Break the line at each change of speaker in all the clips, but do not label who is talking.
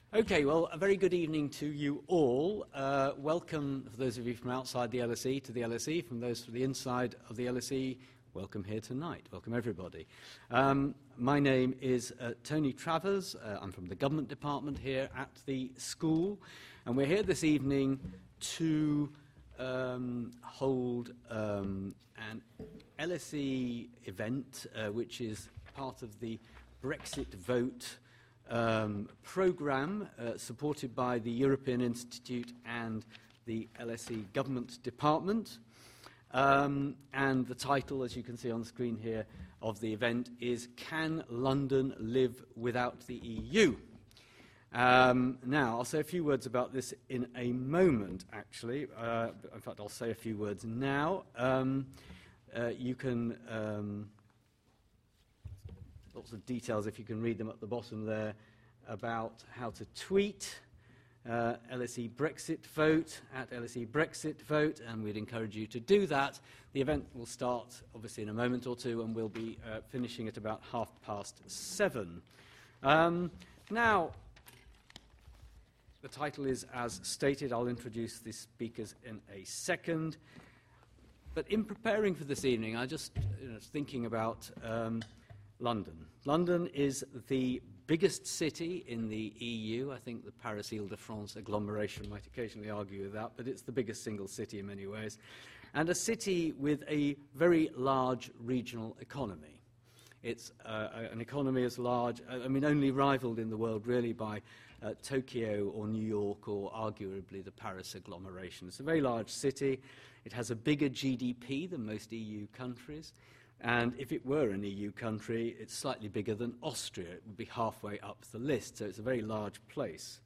Okay, well, a very good evening to you all. Welcome, for those of you from outside the LSE, to the LSE. From those from the inside of the LSE, welcome here tonight. Welcome, everybody. My name is Tony Travers. I'm from the Government Department here at the school. And we're here this evening to hold an LSE event, which is part of the Brexit vote programme supported by the European Institute and the LSE Government Department. And the title, as you can see on the screen here, of the event is Can London Live Without the EU? Now, I'll say a few words about this in a moment, actually. In fact, I'll say a few words now. You can... lots of details, if you can read them at the bottom there, about how to tweet LSE Brexit Vote at LSE Brexit Vote, and we'd encourage you to do that. The event will start, obviously, in a moment or two, and we'll be finishing at about 7:30. Now, the title is as stated. I'll introduce the speakers in a second. But in preparing for this evening, I just was thinking about London. London is the biggest city in the EU. I think the Paris-Île-de-France agglomeration might occasionally argue with that, but it's the biggest single city in many ways. And a city with a very large regional economy. It's an economy as large, only rivaled in the world really by Tokyo or New York or arguably the Paris agglomeration. It's a very large city. It has a bigger GDP than most EU countries. And if it were an EU country, it's slightly bigger than Austria. It would be halfway up the list, so it's a very large place.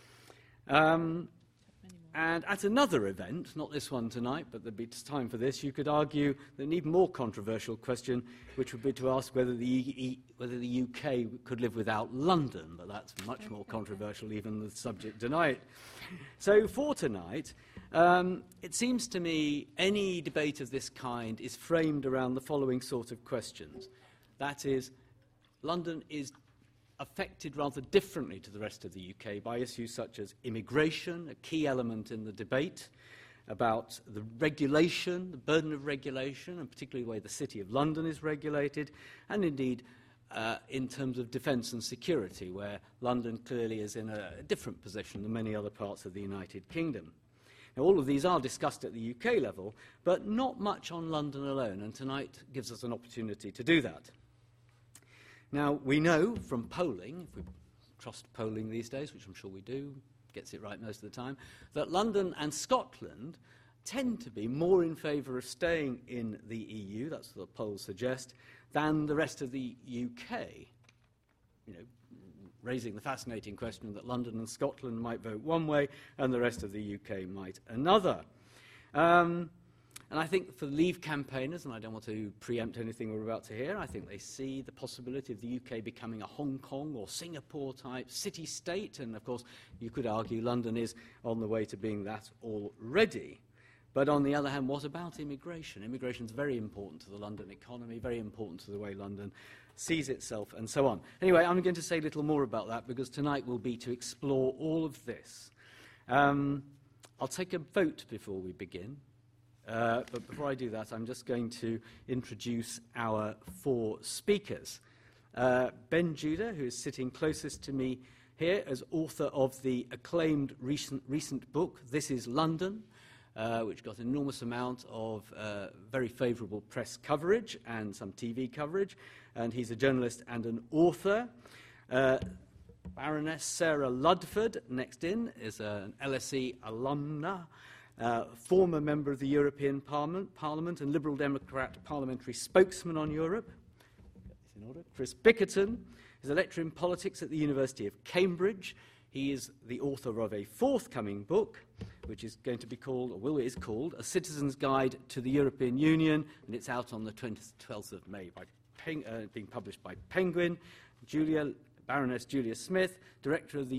And at another event, not this one tonight, but there'd be time for this, you could argue an even more controversial question, which would be to ask whether the UK could live without London, but that's much more controversial even than the subject tonight. So for tonight, it seems to me any debate of this kind is framed around the following sort of questions. That is, London is affected rather differently to the rest of the UK by issues such as immigration, a key element in the debate, about the regulation, the burden of regulation, and particularly the way the City of London is regulated, and indeed in terms of defence and security, where London clearly is in a different position than many other parts of the United Kingdom. Now, all of these are discussed at the UK level, but not much on London alone, and tonight gives us an opportunity to do that. Now, we know from polling, if we trust polling these days, which I'm sure we do, gets it right most of the time, that London and Scotland tend to be more in favour of staying in the EU, that's what the polls suggest, than the rest of the UK. You know, raising the fascinating question that London and Scotland might vote one way and the rest of the UK might another. And I think for Leave campaigners, and I don't want to preempt anything we're about to hear, I think they see the possibility of the UK becoming a Hong Kong or Singapore-type city-state, and of course you could argue London is on the way to being that already. But on the other hand, what about immigration? Immigration is very important to the London economy, very important to the way London sees itself, and so on. Anyway, I'm going to say a little more about that, because tonight will be to explore all of this. I'll take a vote before we begin. But before I do that, I'm just going to introduce our four speakers. Ben Judah, who is sitting closest to me here as author of the acclaimed recent book, This is London, which got an enormous amount of very favourable press coverage and some TV coverage. And he's a journalist and an author. Baroness Sarah Ludford, next in, is an LSE alumna. Former member of the European Parliament and Liberal Democrat parliamentary spokesman on Europe. In order. Chris Bickerton is a lecturer in politics at the University of Cambridge. He is the author of a forthcoming book, which is going to be called, is called, A Citizen's Guide to the European Union, and it's out on the 12th of May, being published by Penguin. Baroness Julia Smith, director of the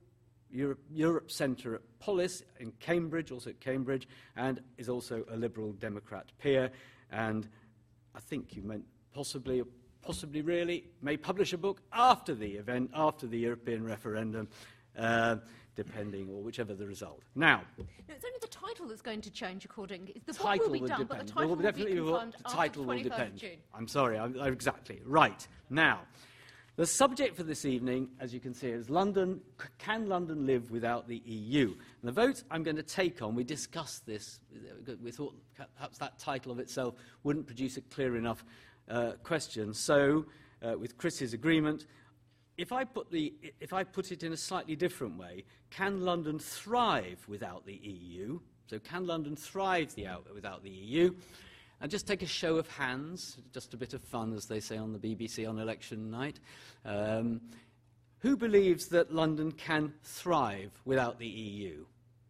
Europe Centre at Polis in Cambridge, also at Cambridge, and is also a Liberal Democrat peer. And I think you meant possibly really may publish a book after the event, after the European referendum, depending or whichever the result. Now,
no, it's only the title that's going to change according. The book
title
will be done,
depend.
but the title
will
will
definitely
be confirmed
the
after
title
the
will
23rd
depend.
of June.
I'm sorry, exactly. Right. Now, the subject for this evening, as you can see, is London. Can London live without the EU? And the vote I'm going to take on, we discussed this. We thought perhaps that title of itself wouldn't produce a clear enough question. So, with Chris's agreement, if I put it in a slightly different way, can London thrive without the EU? So, can London thrive without the EU? And just take a show of hands, just a bit of fun, as they say on the BBC on election night. Who believes that London can thrive without the EU?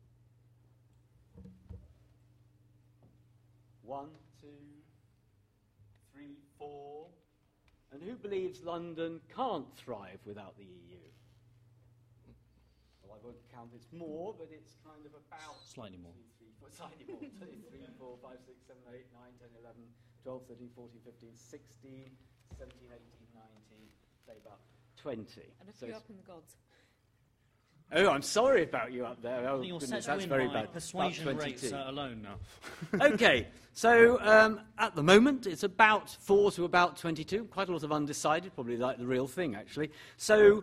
1, 2, 3, 4. And who believes London can't thrive without the EU? Well, I won't count it's more, but it's kind of about...
Slightly more.
Slightly more. 2, 3, 4, 5, 6, 7, 8, 9, 10, 11, 12, 13, 14, 15, 16, 17, 18, 19, say about 20.
And a few up in the gods.
Oh, I'm sorry about you up there. Oh,
You're
goodness,
set to
that's
win
very
by
bad.
persuasion rates alone now.
Okay, so at the moment it's about 4 to about 22. Quite a lot of undecided, probably like the real thing, actually. So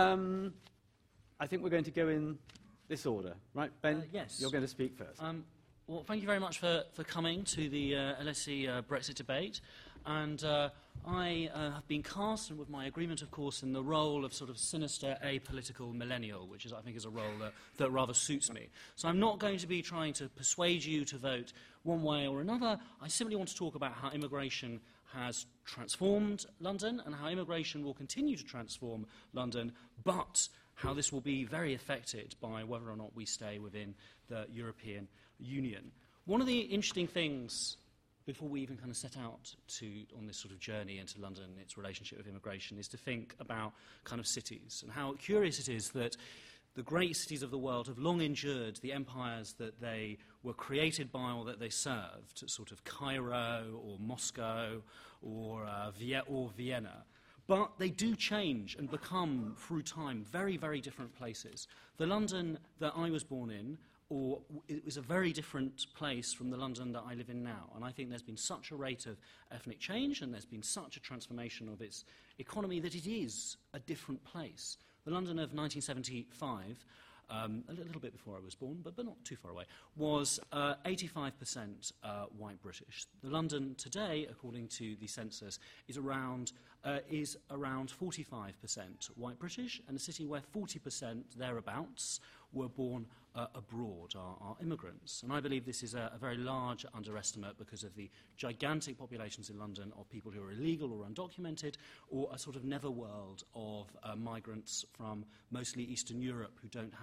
I think we're going to go in this order, right, Ben?
Yes.
You're going to speak first.
Well, thank you very much for coming to the LSE Brexit debate. And I have been cast, and with my agreement, of course, in the role of sort of sinister apolitical millennial, which is, I think, is a role that rather suits me. So I'm not going to be trying to persuade you to vote one way or another. I simply want to talk about how immigration has transformed London and how immigration will continue to transform London, but how this will be very affected by whether or not we stay within the European Union. One of the interesting things before we even kind of set out on this sort of journey into London and its relationship with immigration is to think about kind of cities and how curious it is that the great cities of the world have long endured the empires that they were created by or that they served, sort of Cairo or Moscow or Vienna. But they do change and become, through time, very, very different places. The London that I was born in it was a very different place from the London that I live in now. And I think there's been such a rate of ethnic change and there's been such a transformation of its economy that it is a different place. The London of 1975, a little bit before I was born, but not too far away, was 85% white British. The London today, according to the census, is around 45% white British, and a city where 40% thereabouts were born abroad are immigrants. And I believe this is a very large underestimate because of the gigantic populations in London of people who are illegal or undocumented, or a sort of netherworld of migrants from mostly Eastern Europe who don't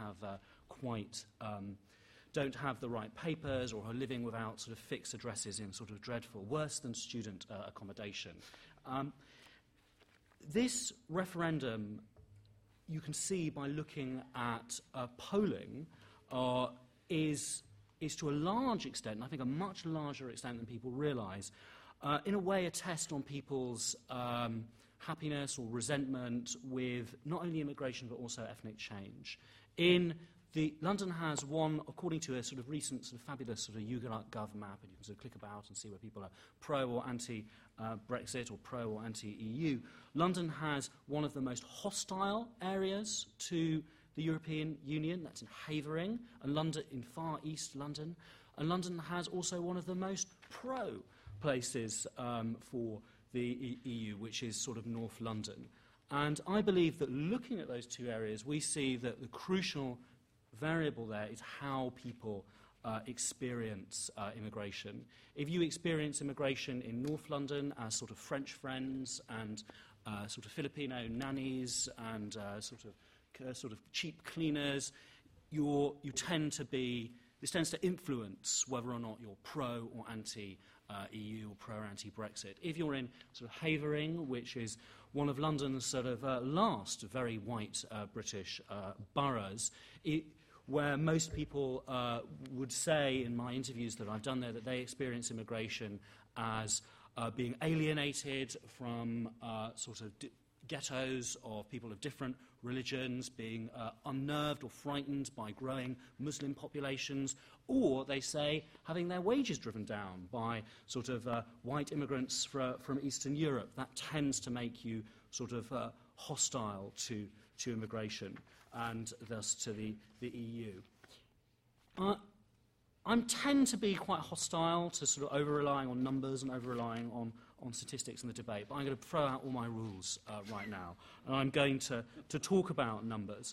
have the right papers or are living without sort of fixed addresses in sort of dreadful, worse than student accommodation. This referendum, you can see by looking at polling, is to a large extent, and I think a much larger extent than people realise, in a way a test on people's happiness or resentment with not only immigration but also ethnic change. London has one, according to a sort of recent sort of fabulous sort of YouGov map, and you can sort of click about and see where people are pro or anti-Brexit or pro or anti-EU. London has one of the most hostile areas to the European Union, that's in Havering, and London in far east London. And London has also one of the most pro places for the EU, which is sort of North London. And I believe that looking at those two areas, we see that the crucial variable there is how people experience immigration. If you experience immigration in North London as sort of French friends and sort of Filipino nannies and sort of cheap cleaners, this tends to influence whether or not you're pro or anti-EU or pro or anti-Brexit. If you're in sort of Havering, which is one of London's sort of last very white British boroughs, where most people would say in my interviews that I've done there that they experience immigration as being alienated from sort of ghettos of people of different religions being unnerved or frightened by growing Muslim populations, or, they say, having their wages driven down by sort of white immigrants from Eastern Europe. That tends to make you sort of hostile to immigration and thus to the EU. I tend to be quite hostile to sort of over-relying on numbers and over-relying on statistics in the debate, but I'm going to throw out all my rules right now, and I'm going to talk about numbers.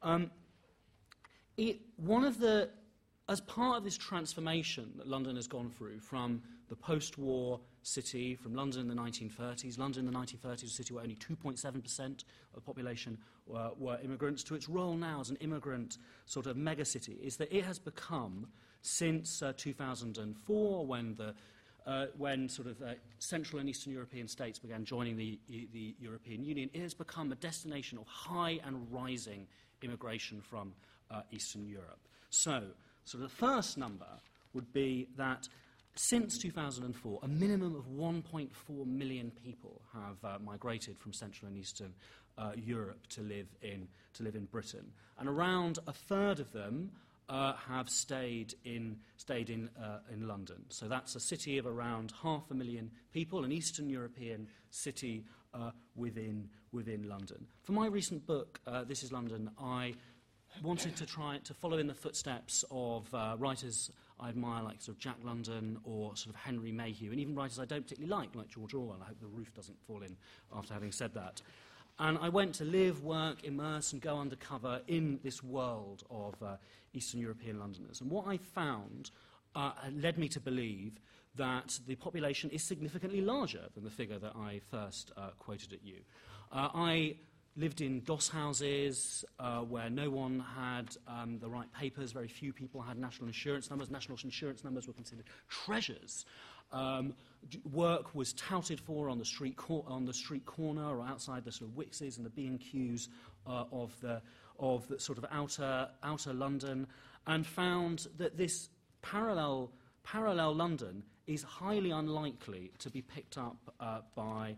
As part of this transformation that London has gone through from the post-war city, from London in the 1930s, London in the 1930s was a city where only 2.7% of the population were immigrants, to its role now as an immigrant sort of megacity, is that it has become, since 2004, when sort of Central and Eastern European states began joining the European Union, it has become a destination of high and rising immigration from Eastern Europe. So the first number would be that since 2004, a minimum of 1.4 million people have migrated from Central and Eastern Europe to live in Britain, and around a third of them have stayed in London. So that's a city of around 500,000 people, an Eastern European city within London. For my recent book, This is London, I wanted to try to follow in the footsteps of writers I admire, like sort of Jack London or sort of Henry Mayhew, and even writers I don't particularly like George Orwell. I hope the roof doesn't fall in after having said that. And I went to live, work, immerse, and go undercover in this world of Eastern European Londoners. And what I found led me to believe that the population is significantly larger than the figure that I first quoted at you. I lived in doss houses where no one had the right papers. Very few people had national insurance numbers. National insurance numbers were considered treasures. Work was touted for on the street corner or outside the sort of Wickses and the B&Qs of the sort of outer London, and found that this parallel London is highly unlikely to be picked up by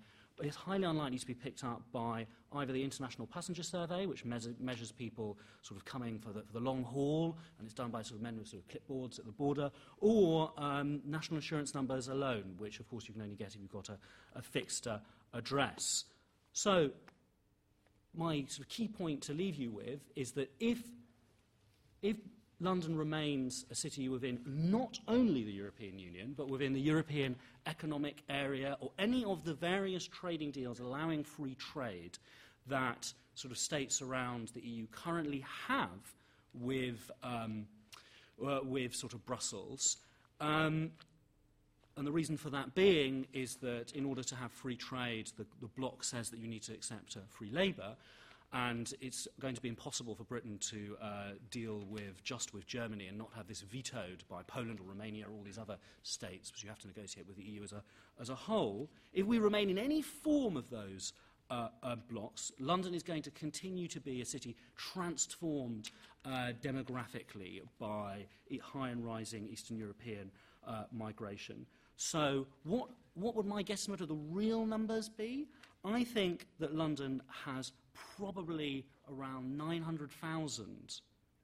either the International Passenger Survey, which measures people sort of coming for the long haul, and it's done by sort of men with sort of clipboards at the border, or national insurance numbers alone, which of course you can only get if you've got a fixed address. So my sort of key point to leave you with is that if London remains a city within not only the European Union, but within the European Economic Area or any of the various trading deals allowing free trade that sort of states around the EU currently have with sort of Brussels. And the reason for that being is that in order to have free trade, the bloc says that you need to accept free labour. And it's going to be impossible for Britain to deal with Germany and not have this vetoed by Poland or Romania or all these other states, which you have to negotiate with the EU as a whole. If we remain in any form of those blocs, London is going to continue to be a city transformed demographically by high and rising Eastern European migration. So what would my guesstimate of the real numbers be? I think that London has probably around 900,000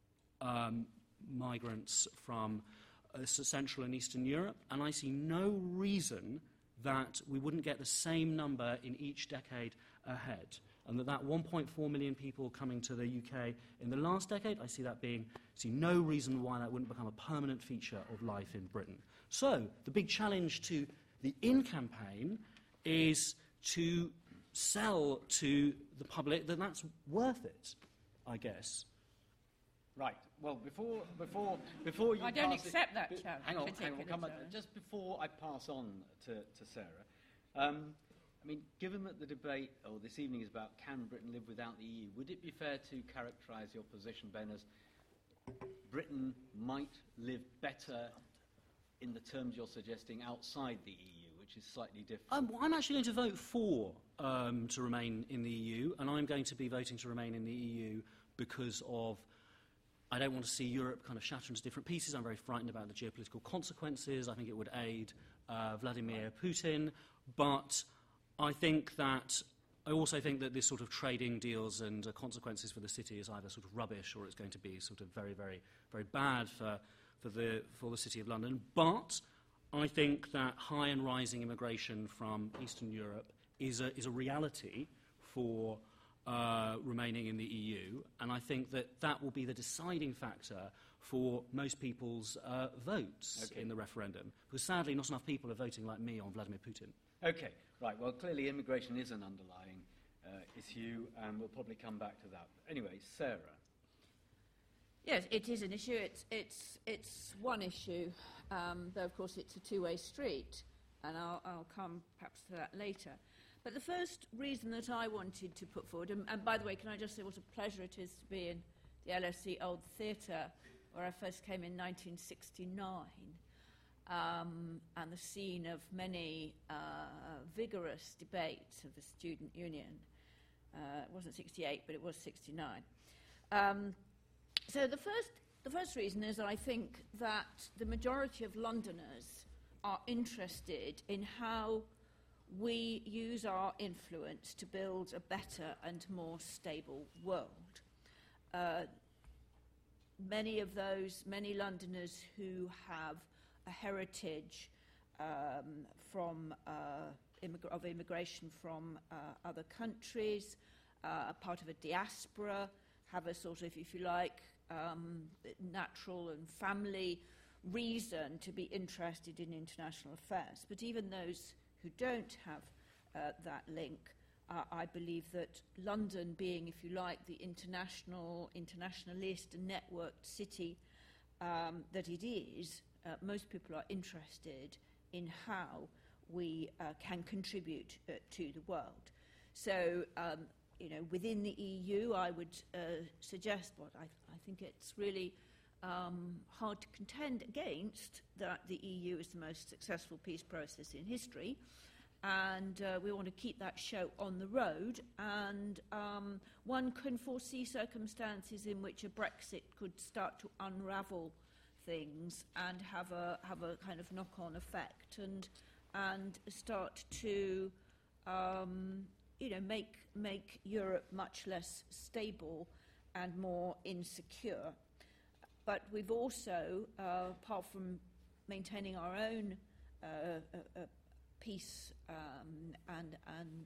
migrants from Central and Eastern Europe, and I see no reason that we wouldn't get the same number in each decade ahead, and that 1.4 million people coming to the UK in the last decade, I see no reason why that wouldn't become a permanent feature of life in Britain. So the big challenge to the In campaign is to sell to the public that that's worth it, I guess.
Right. Well, before you
I don't accept that challenge.
Hang on. We'll come back. Just before I pass on to Sarah, I mean, given that the debate this evening is about can Britain live without the EU, would it be fair to characterise your position, Ben, as Britain might live better in the terms you're suggesting outside the EU, which is slightly different?
I'm actually going to vote for to remain in the EU, and I'm going to be voting to remain in the EU because I don't want to see Europe kind of shatter into different pieces. I'm very frightened about the geopolitical consequences. I think it would aid Vladimir Putin, but I think that I also think that this sort of trading deals and consequences for the city is either sort of rubbish or it's going to be sort of very, very, very bad for the City of London. But I think that high and rising immigration from Eastern Europe is a reality for remaining in the EU, and I think that will be the deciding factor for most people's votes in the referendum, because sadly not enough people are voting like me on Vladimir Putin.
Okay, right. Well, clearly immigration is an underlying issue, and we'll probably come back to that. Anyway, Sarah.
Yes, it is an issue. It's one issue, though of course it's a two-way street, and I'll come perhaps to that later. But the first reason that I wanted to put forward, and by the way, can I just say what a pleasure it is to be in the LSE Old Theatre, where I first came in 1969, and the scene of many vigorous debates of the Student Union. It wasn't 68, but it was 69. So the first reason is that I think that the majority of Londoners are interested in how we use our influence to build a better and more stable world. Many Londoners who have a heritage of immigration from other countries, part of a diaspora, have a sort of, if you like, natural and family reason to be interested in international affairs. But even those who don't have that link, I believe that London, being, if you like, the internationalist and networked city that it is, most people are interested in how we can contribute to the world. So, within the EU, I would suggest what I think it's really hard to contend against, that the EU is the most successful peace process in history, and we want to keep that show on the road, and one can foresee circumstances in which a Brexit could start to unravel things and have a kind of knock-on effect and start to make Europe much less stable and more insecure. But we've also, apart from maintaining our own peace and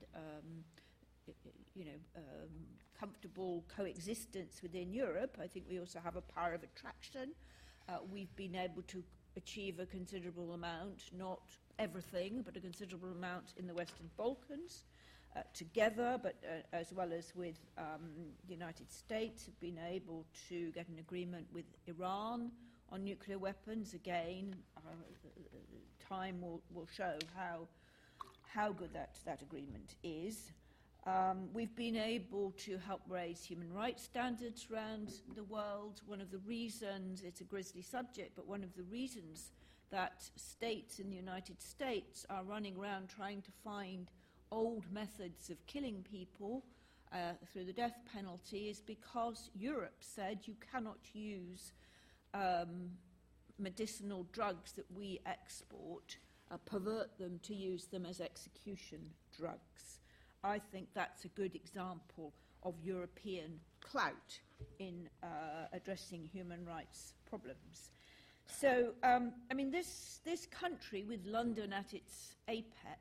comfortable coexistence within Europe, I think we also have a power of attraction. We've been able to achieve a considerable amount, not everything, but a considerable amount in the Western Balkans. Together, but as well as with the United States, have been able to get an agreement with Iran on nuclear weapons. Again, time will show how good that agreement is. We've been able to help raise human rights standards around the world. One of the reasons, it's a grisly subject, but one of the reasons that states in the United States are running around trying to find old methods of killing people through the death penalty is because Europe said you cannot use medicinal drugs that we export, pervert them to use them as execution drugs. I think that's a good example of European clout in addressing human rights problems. So, this country, with London at its apex,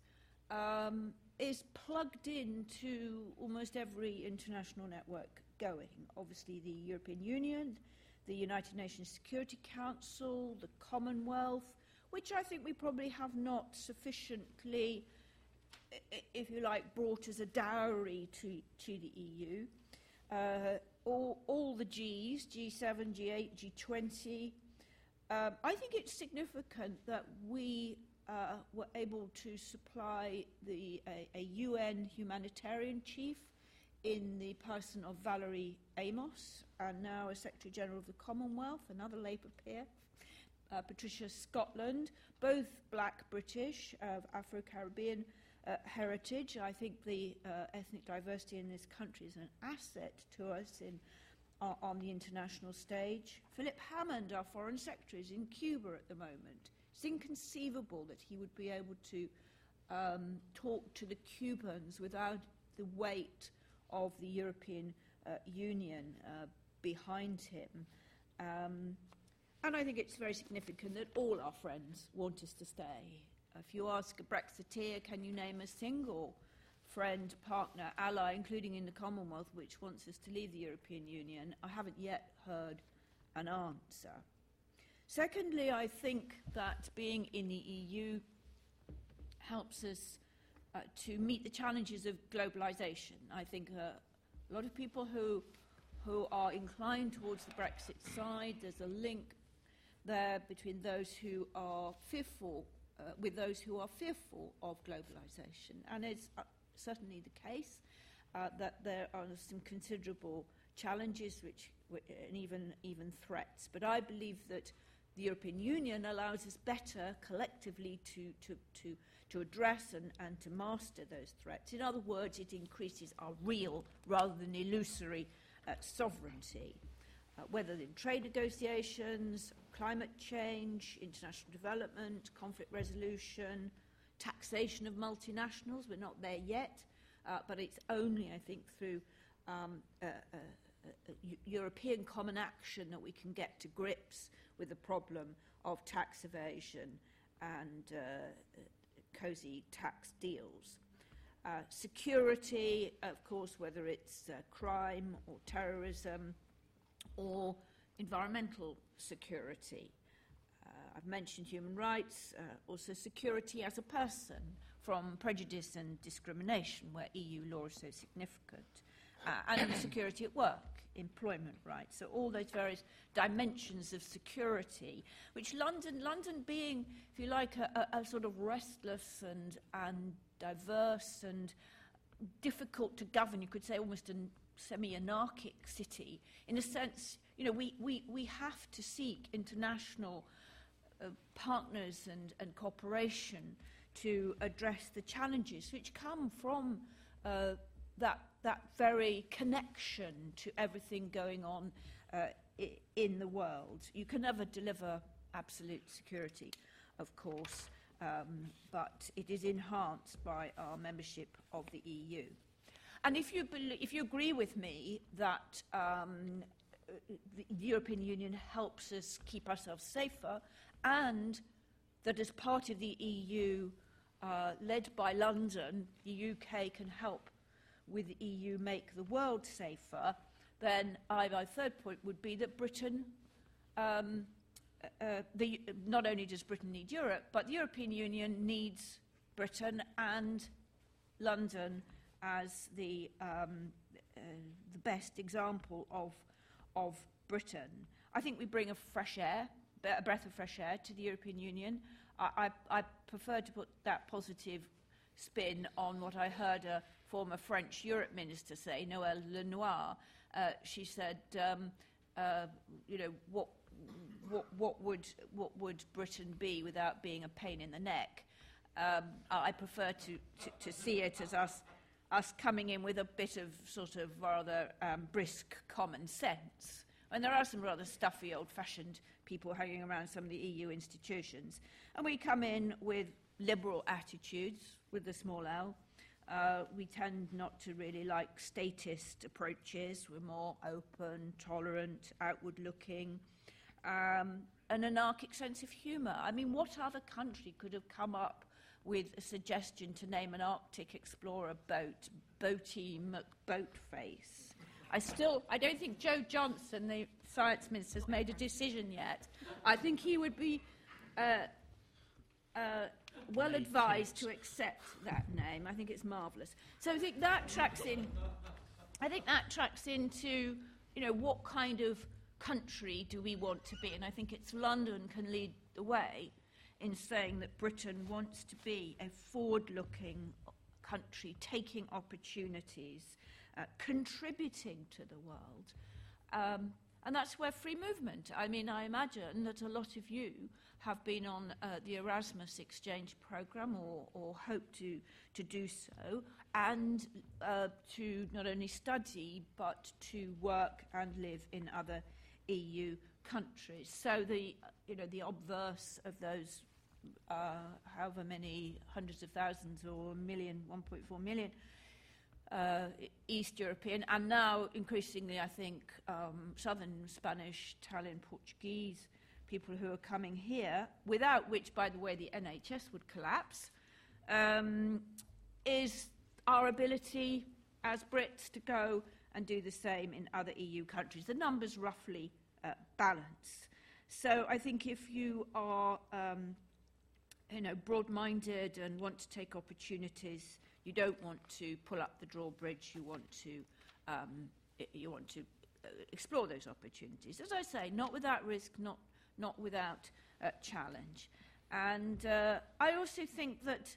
is plugged into almost every international network going. Obviously the European Union, the United Nations Security Council, the Commonwealth, which I think we probably have not sufficiently, if you like, brought as a dowry to the EU. All the Gs, G7, G8, G20. I think it's significant that we were able to supply a UN humanitarian chief in the person of Valerie Amos, and now a Secretary General of the Commonwealth, another Labour peer, Patricia Scotland, both black British of Afro-Caribbean heritage. I think the ethnic diversity in this country is an asset to us on the international stage. Philip Hammond, our Foreign Secretary, is in Cuba at the moment. It's inconceivable that he would be able to talk to the Cubans without the weight of the European Union behind him. And I think it's very significant that all our friends want us to stay. If you ask a Brexiteer, can you name a single friend, partner, ally, including in the Commonwealth, which wants us to leave the European Union, I haven't yet heard an answer. Secondly, I think that being in the EU helps us to meet the challenges of globalisation. I think a lot of people who are inclined towards the Brexit side, there's a link there between those who are fearful, with those who are fearful of globalisation. And it's certainly the case that there are some considerable challenges and even threats. But I believe that the European Union allows us better collectively to address and to master those threats. In other words, it increases our real rather than illusory sovereignty, whether in trade negotiations, climate change, international development, conflict resolution, taxation of multinationals. We're not there yet, but it's only, I think, through European common action that we can get to grips with the problem of tax evasion and cosy tax deals. Security, of course, whether it's crime or terrorism or environmental security. I've mentioned human rights, also security as a person from prejudice and discrimination, where EU law is so significant, and security at work, employment rights. So all those various dimensions of security, which London being, if you like, a sort of restless and diverse and difficult to govern, you could say almost a semi-anarchic city, in a sense, you know, we have to seek international partners and cooperation to address the challenges which come from that very connection to everything going on in the world. You can never deliver absolute security, of course, but it is enhanced by our membership of the EU. And if you agree with me that the European Union helps us keep ourselves safer, and that as part of the EU, led by London, the UK can help with the EU make the world safer, then my third point would be that Britain, not only does Britain need Europe, but the European Union needs Britain and London as the best example of Britain. I think we bring a breath of fresh air to the European Union. I prefer to put that positive spin on what I heard a former French Europe minister say, Noëlle Lenoir. She said, you know, what would Britain be without being a pain in the neck? I prefer to see it as us coming in with a bit of sort of rather brisk common sense. And there are some rather stuffy, old-fashioned people hanging around some of the EU institutions. And we come in with liberal attitudes, with the small l. We tend not to really like statist approaches. We're more open, tolerant, outward-looking, an anarchic sense of humour. I mean, what other country could have come up with a suggestion to name an Arctic explorer boat, Boaty McBoatface? I don't think Joe Johnson, the Science Minister, has made a decision yet. I think he would be well advised to accept that name. I think it's marvellous. So I think that tracks in. I think that tracks into, you know, what kind of country do we want to be? And I think it's London can lead the way in saying that Britain wants to be a forward-looking country, taking opportunities, contributing to the world. And that's where free movement. I mean, I imagine that a lot of you have been on the Erasmus exchange programme or hope to do so, and to not only study but to work and live in other EU countries. So the obverse of those however many hundreds of thousands or a million, 1.4 million East European, and now increasingly, I think, Southern Spanish, Italian, Portuguese people who are coming here, without which, by the way, the NHS would collapse, is our ability as Brits to go and do the same in other EU countries. The numbers roughly balance. So I think if you are broad-minded and want to take opportunities, you don't want to pull up the drawbridge. You want to explore those opportunities. As I say, not without risk, not without challenge. And I also think that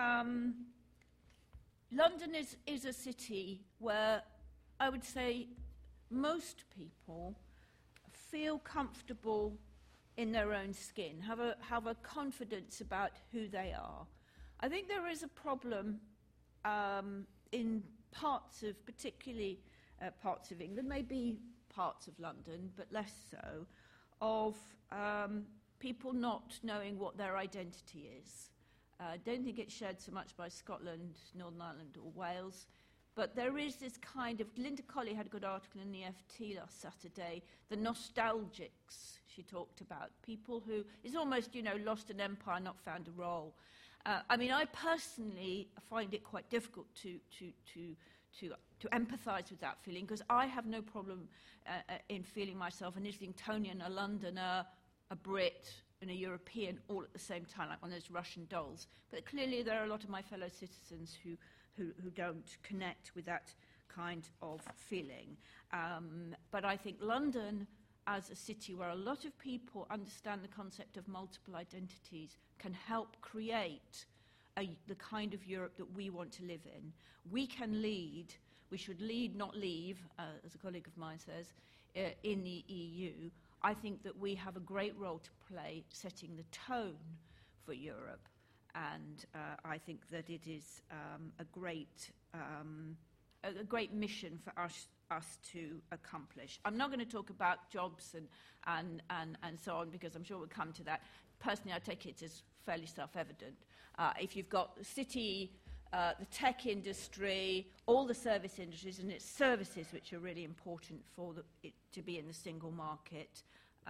London is a city where I would say most people feel comfortable in their own skin, have a confidence about who they are. I think there is a problem in parts of, particularly parts of England, maybe parts of London, but less so, of people not knowing what their identity is. I don't think it's shared so much by Scotland, Northern Ireland or Wales, but there is this kind of... Linda Colley had a good article in the FT last Saturday, the nostalgics she talked about, people who... It's almost, lost an empire, not found a role. I mean, I personally find it quite difficult to empathise with that feeling, because I have no problem in feeling myself an Islingtonian, a Londoner, a Brit, and a European all at the same time, like one of those Russian dolls. But clearly there are a lot of my fellow citizens who don't connect with that kind of feeling. But I think London, as a city where a lot of people understand the concept of multiple identities, can help create the kind of Europe that we want to live in. We can lead, we should lead, not leave, as a colleague of mine says, in the EU. I think that we have a great role to play setting the tone for Europe, and I think that it is a great mission for us to accomplish. I'm not going to talk about jobs and so on, because I'm sure we'll come to that. Personally, I take it as fairly self-evident. If you've got the city, the tech industry, all the service industries, and it's services which are really important for it to be in the single market.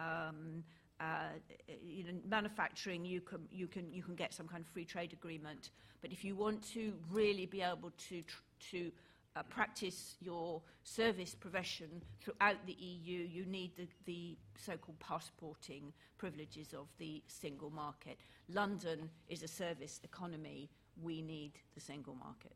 Manufacturing, you can get some kind of free trade agreement, but if you want to really be able to practice your service profession throughout the EU, you need the so-called passporting privileges of the single market. London is a service economy. We need the single market.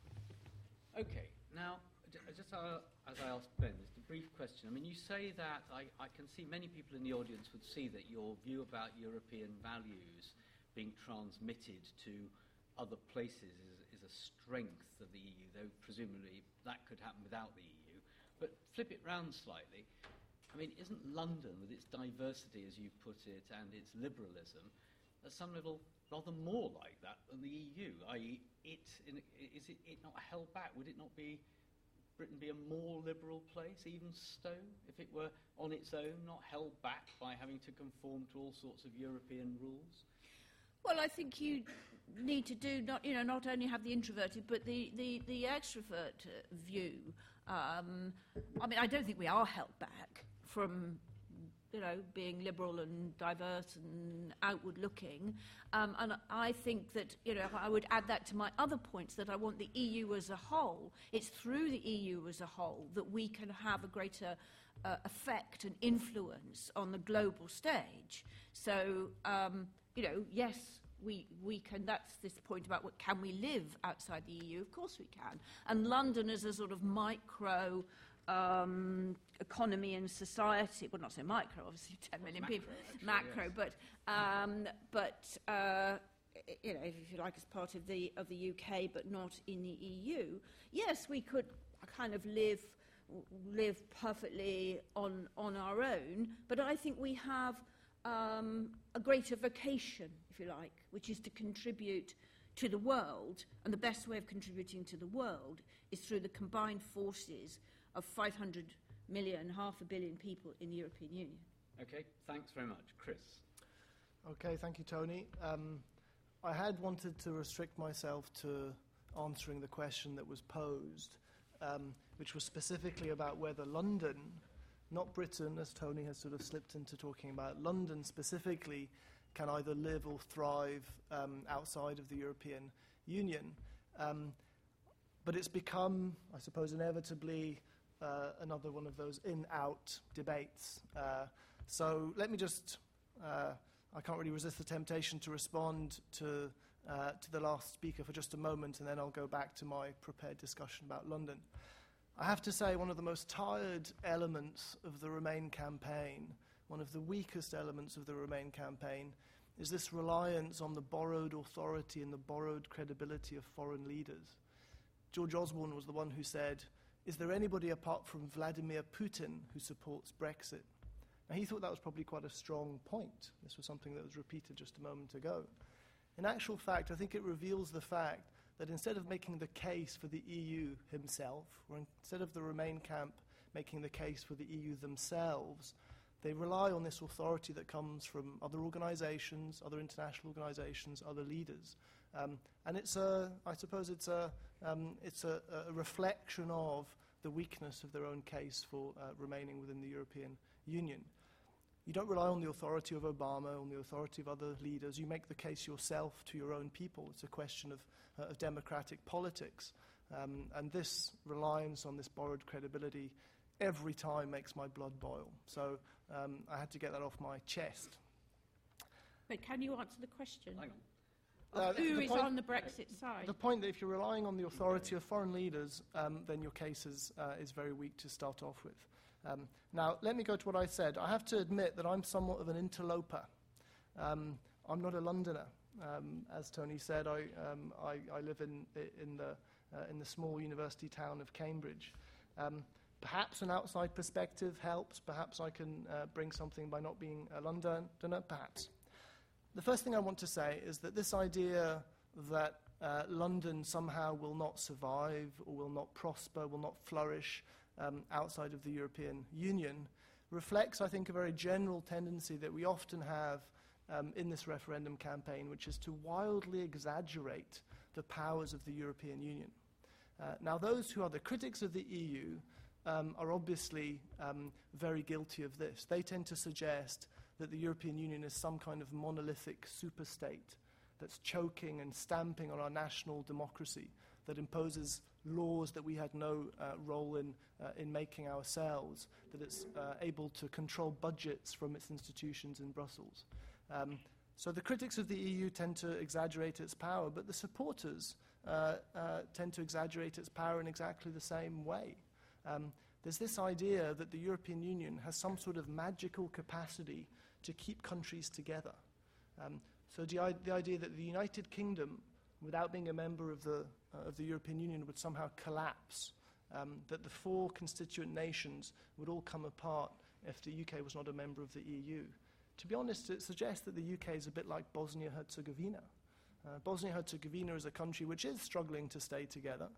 Okay, now, just as I asked Ben, just a brief question. I mean, you say that I can see many people in the audience would see that your view about European values being transmitted to other places is a strength of the EU, though presumably that could happen without the EU. But flip it round slightly. I mean, isn't London, with its diversity, as you put it, and its liberalism, at some level rather more like that than the EU? I.e., is it not held back? Would it not be... Britain be a more liberal place, even so, if it were on its own, not held back by having to conform to all sorts of European rules?
Well, I think you need to do not only have the introverted but the extrovert view. I mean, I don't think we are held back from being liberal and diverse and outward-looking. And I think that, I would add that to my other points, that I want the EU as a whole. It's through the EU as a whole that we can have a greater effect and influence on the global stage. So, yes, we can, that's this point about can we live outside the EU? Of course we can. And London is a sort of micro... economy and society, well, not so micro, obviously, 10 million people, macro, yes. But if you like, as part of the UK, but not in the EU. Yes, we could kind of live perfectly on our own, but I think we have a greater vocation, if you like, which is to contribute to the world, and the best way of contributing to the world is through the combined forces of 500 million, 500 million people in the European Union.
Okay, thanks very much. Chris.
Okay, thank you, Tony. I had wanted to restrict myself to answering the question that was posed, which was specifically about whether London, not Britain, as Tony has sort of slipped into talking about, London specifically can either live or thrive outside of the European Union. But it's become, I suppose, inevitably another one of those in-out debates. So let me just, I can't really resist the temptation to respond to the last speaker for just a moment, and then I'll go back to my prepared discussion about London. I have to say, one of the most tired elements of the Remain campaign, one of the weakest elements of the Remain campaign, is this reliance on the borrowed authority and the borrowed credibility of foreign leaders. George Osborne was the one who said, "Is there anybody apart from Vladimir Putin who supports Brexit?" Now, he thought that was probably quite a strong point. This was something that was repeated just a moment ago. In actual fact, I think it reveals the fact that instead of making the case for the EU himself, or instead of the Remain camp making the case for the EU themselves, they rely on this authority that comes from other organizations, other international organizations, other leaders. And I suppose it's a reflection of the weakness of their own case for remaining within the European Union. You don't rely on the authority of Obama, on the authority of other leaders. You make the case yourself to your own people. It's a question of democratic politics. And this reliance on this borrowed credibility every time makes my blood boil. So I had to get that off my chest.
But can you answer the question?
Hang on.
Who is on the Brexit side?
The point that if you're relying on the authority of foreign leaders, then your case is very weak to start off with. Now, let me go to what I said. I have to admit that I'm somewhat of an interloper. I'm not a Londoner. As Tony said, I live in the small university town of Cambridge. Perhaps an outside perspective helps. Perhaps I can bring something by not being a Londoner. Perhaps. The first thing I want to say is that this idea that London somehow will not survive or will not prosper, will not flourish outside of the European Union reflects, I think, a very general tendency that we often have in this referendum campaign, which is to wildly exaggerate the powers of the European Union. Now, those who are the critics of the EU are obviously very guilty of this. They tend to suggest that the European Union is some kind of monolithic superstate that's choking and stamping on our national democracy, that imposes laws that we had no role in making ourselves, that it's able to control budgets from its institutions in Brussels. So the critics of the EU tend to exaggerate its power, but the supporters tend to exaggerate its power in exactly the same way. There's this idea that the European Union has some sort of magical capacity to keep countries together. So the idea that the United Kingdom, without being a member of the European Union, would somehow collapse, that the four constituent nations would all come apart if the UK was not a member of the EU. To be honest, it suggests that the UK is a bit like Bosnia-Herzegovina. Bosnia-Herzegovina is a country which is struggling to stay together.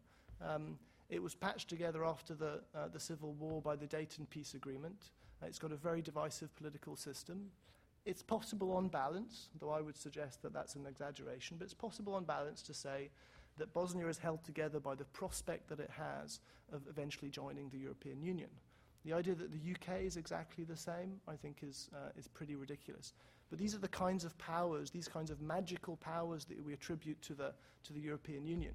It was patched together after the civil war by the Dayton Peace Agreement. It's got a very divisive political system. It's possible on balance, though I would suggest that that's an exaggeration, but it's possible on balance to say that Bosnia is held together by the prospect that it has of eventually joining the European Union. The idea that the UK is exactly the same, I think, is pretty ridiculous. But these are the kinds of powers, these kinds of magical powers that we attribute to the European Union.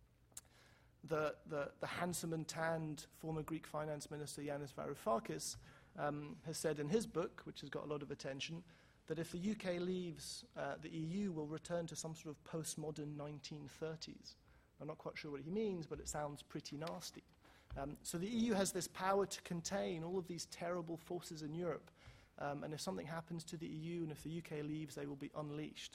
The handsome and tanned former Greek finance minister Yanis Varoufakis has said in his book, which has got a lot of attention, that if the UK leaves the EU, we'll return to some sort of postmodern 1930s. I'm not quite sure what he means, but it sounds pretty nasty. So the EU has this power to contain all of these terrible forces in Europe, and if something happens to the EU and if the UK leaves, they will be unleashed.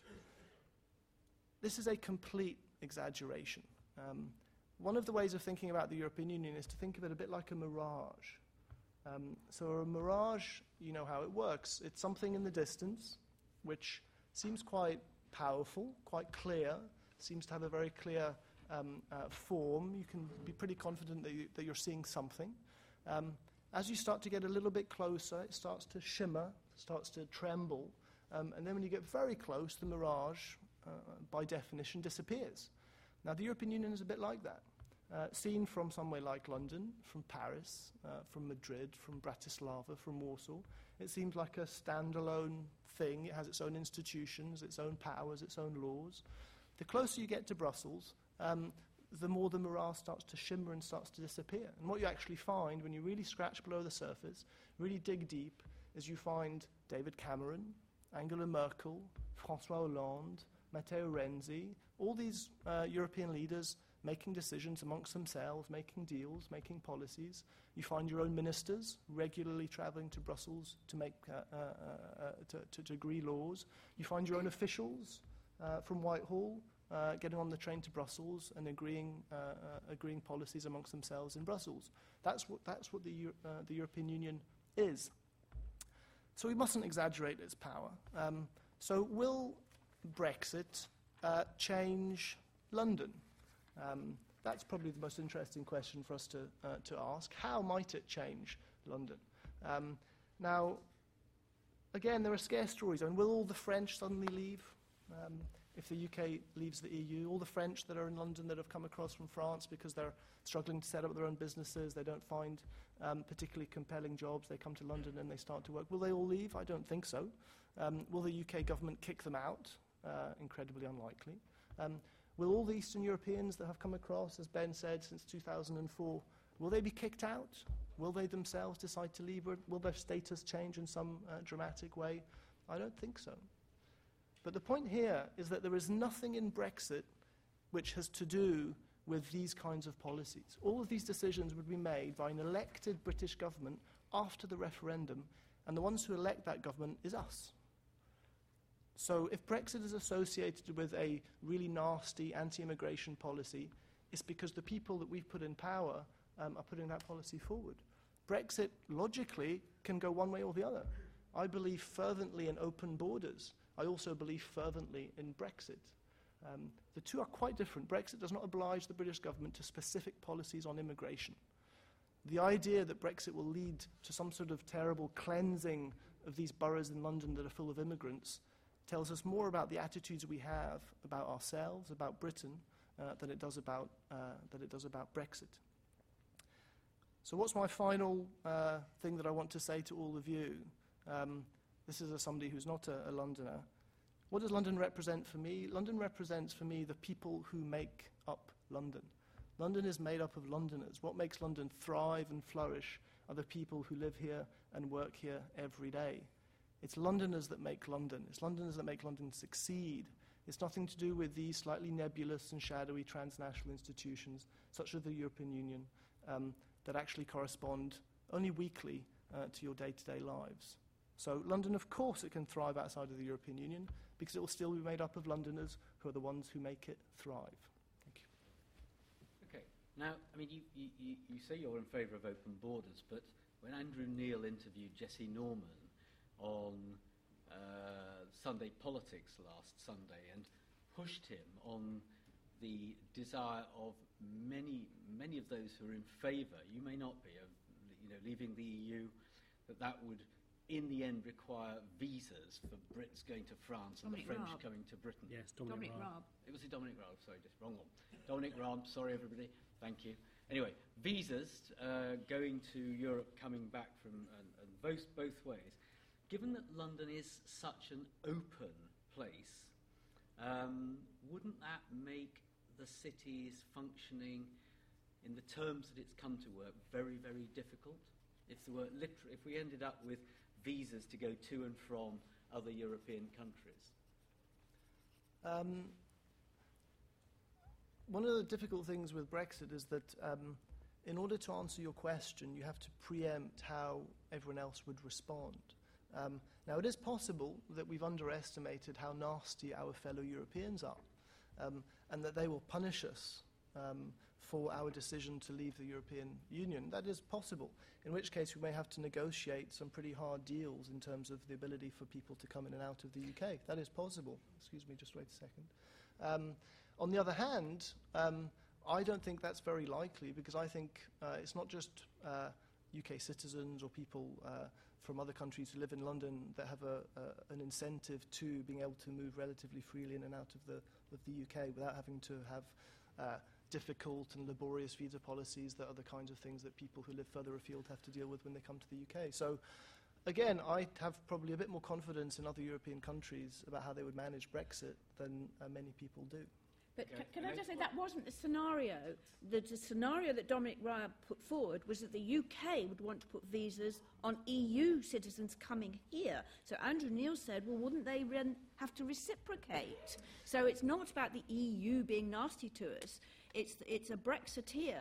This is a complete exaggeration. One of the ways of thinking about the European Union is to think of it a bit like a mirage. So a mirage, you know how it works. It's something in the distance which seems quite powerful, quite clear, seems to have a very clear form. You can be pretty confident that you're seeing something. As you start to get a little bit closer, it starts to shimmer, starts to tremble, and then when you get very close, the mirage, by definition, disappears. Now, the European Union is a bit like that. Seen from somewhere like London, from Paris, from Madrid, from Bratislava, from Warsaw, it seems like a standalone thing. It has its own institutions, its own powers, its own laws. The closer you get to Brussels, the more the mirage starts to shimmer and starts to disappear. And what you actually find when you really scratch below the surface, really dig deep, is you find David Cameron, Angela Merkel, François Hollande, Matteo Renzi, all these European leaders making decisions amongst themselves, making deals, making policies. You find your own ministers regularly travelling to Brussels to make to agree laws. You find your own officials from Whitehall getting on the train to Brussels and agreeing policies amongst themselves in Brussels. That's what the European Union is. So we mustn't exaggerate its power. So will Brexit change London? That's probably the most interesting question for us to ask. How might it change London? Now, again, there are scare stories. I mean, will all the French suddenly leave? If the UK leaves the EU, all the French that are in London that have come across from France because they're struggling to set up their own businesses, they don't find particularly compelling jobs, they come to London and they start to work. Will they all leave? I don't think so. Will the UK government kick them out? Incredibly unlikely. Will all the Eastern Europeans that have come across, as Ben said, since 2004, will they be kicked out? Will they themselves decide to leave? Will their status change in some dramatic way? I don't think so. But the point here is that there is nothing in Brexit which has to do with these kinds of policies. All of these decisions would be made by an elected British government after the referendum, and the ones who elect that government is us. So if Brexit is associated with a really nasty anti-immigration policy, it's because the people that we've put in power are putting that policy forward. Brexit, logically, can go one way or the other. I believe fervently in open borders. I also believe fervently in Brexit. The two are quite different. Brexit does not oblige the British government to specific policies on immigration. The idea that Brexit will lead to some sort of terrible cleansing of these boroughs in London that are full of immigrants tells us more about the attitudes we have about ourselves, about Britain, than it does about Brexit. So what's my final thing that I want to say to all of you? This is somebody who's not a Londoner. What does London represent for me? London represents for me the people who make up London. London is made up of Londoners. What makes London thrive and flourish are the people who live here and work here every day. It's Londoners that make London. It's Londoners that make London succeed. It's nothing to do with these slightly nebulous and shadowy transnational institutions, such as the European Union, that actually correspond only weakly to your day-to-day lives. So London, of course, it can thrive outside of the European Union because it will still be made up of Londoners who are the ones who make it thrive. Thank you.
Okay. Now, I mean, you say you're in favour of open borders, but when Andrew Neil interviewed Jesse Norman on Sunday Politics last Sunday and pushed him on the desire of many of those who are in favour, you may not be, of leaving the EU, that would in the end require visas for Brits going to France and
Dominic
the French
Raab.
coming to Britain.
Yes,
Dominic Raab.
It was Dominic Raab, sorry, just wrong one. Dominic Raab, sorry everybody, thank you. Anyway, visas going to Europe, coming back from, and both ways. Given that London is such an open place, wouldn't that make the city's functioning in the terms that it's come to work very, very difficult? If we ended up with visas to go to and from other European countries?
One of the difficult things with Brexit is that in order to answer your question, you have to preempt how everyone else would respond. Now, it is possible that we've underestimated how nasty our fellow Europeans are, and that they will punish us for our decision to leave the European Union. That is possible, in which case we may have to negotiate some pretty hard deals in terms of the ability for people to come in and out of the UK. That is possible. Excuse me, just wait a second. On the other hand, I don't think that's very likely, because I think it's not just UK citizens or people from other countries who live in London that have an incentive to being able to move relatively freely in and out of the UK without having to have difficult and laborious visa policies that are the kinds of things that people who live further afield have to deal with when they come to the UK. So, again, I have probably a bit more confidence in other European countries about how they would manage Brexit than many people do.
But can I just say that wasn't the scenario? The scenario that Dominic Raab put forward was that the UK would want to put visas on EU citizens coming here. So Andrew Neil said, well, wouldn't they have to reciprocate? So it's not about the EU being nasty to us. It's a Brexiteer,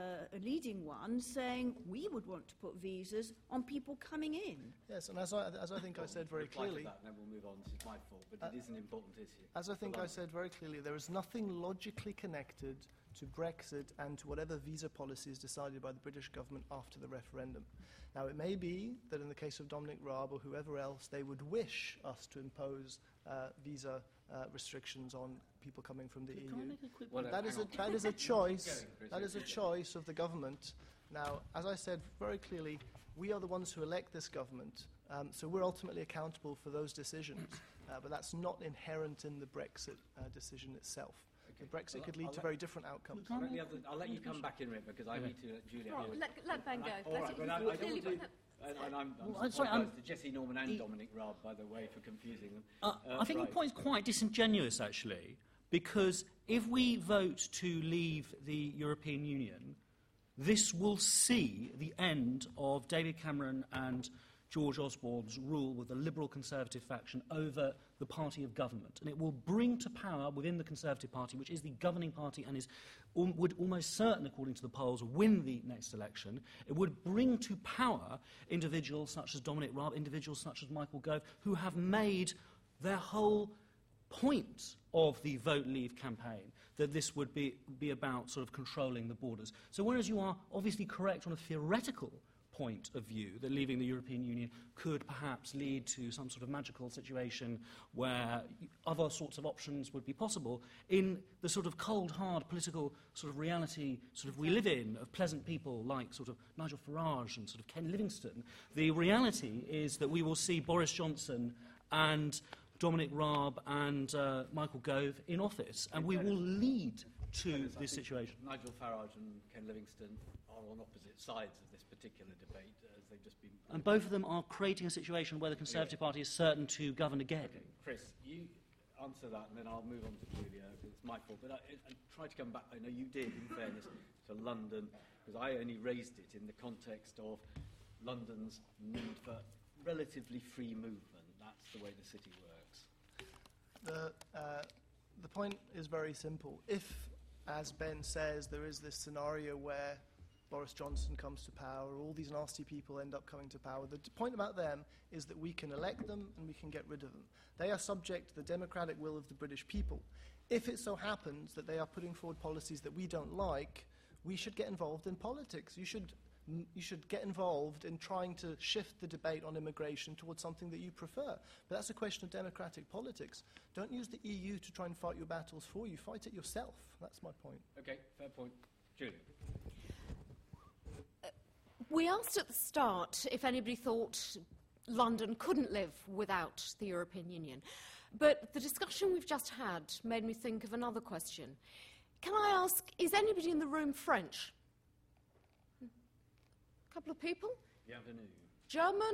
a leading one, saying we would want to put visas on people coming in.
Yes, and as I think I said very clearly...
That, and then we'll move on. This is my fault, but it is an important issue.
As I think I said very clearly, there is nothing logically connected to Brexit and to whatever visa policy is decided by the British government after the referendum. Now, it may be that in the case of Dominic Raab or whoever else, they would wish us to impose visa restrictions on people coming from the EU. That is a choice. That is a choice of the government. Now, as I said very clearly, we are the ones who elect this government, so we're ultimately accountable for those decisions. But that's not inherent in the Brexit decision itself. Okay. Brexit could lead to very different outcomes.
I'll let you come back in, Rick, because I need to let Julia.
Right, let Ben go.
All right, but I don't want to... And I'm sorry to Jesse Norman and Dominic Raab, by the way, for confusing them.
I think your point is quite disingenuous, actually, because if we vote to leave the European Union, this will see the end of David Cameron and George Osborne's rule with the Liberal Conservative faction over the party of government. And it will bring to power within the Conservative Party, which is the governing party and would almost certain, according to the polls, win the next election. It would bring to power individuals such as Dominic Raab, individuals such as Michael Gove, who have made their whole point of the Vote Leave campaign, that this would be about sort of controlling the borders. So whereas you are obviously correct on a theoretical point of view that leaving the European Union could perhaps lead to some sort of magical situation where other sorts of options would be possible, in the sort of cold, hard political sort of reality sort of we live in, of pleasant people like sort of Nigel Farage and sort of Ken Livingstone, the reality is that we will see Boris Johnson and Dominic Raab and Michael Gove in office, and we will lead to this situation.
Nigel Farage and Ken Livingstone are on opposite sides of this particular debate, as they've just been...
And both of them are creating a situation where the Conservative Party is certain to govern again.
Okay, Chris, you answer that, and then I'll move on to Julia. It's my fault. But I try to come back. I know you did, in fairness, to London, because I only raised it in the context of London's need for relatively free movement. That's the way the city works.
The point is very simple. If, as Ben says, there is this scenario where Boris Johnson comes to power, all these nasty people end up coming to power, the point about them is that we can elect them and we can get rid of them. They are subject to the democratic will of the British people. If it so happens that they are putting forward policies that we don't like, we should get involved in politics. You should get involved in trying to shift the debate on immigration towards something that you prefer. But that's a question of democratic politics. Don't use the EU to try and fight your battles for you. Fight it yourself. That's my point.
Okay, fair point. Julia.
We asked at the start if anybody thought London couldn't live without the European Union. But the discussion we've just had made me think of another question. Can I ask, is anybody in the room French? A couple of people?
Bienvenue.
German?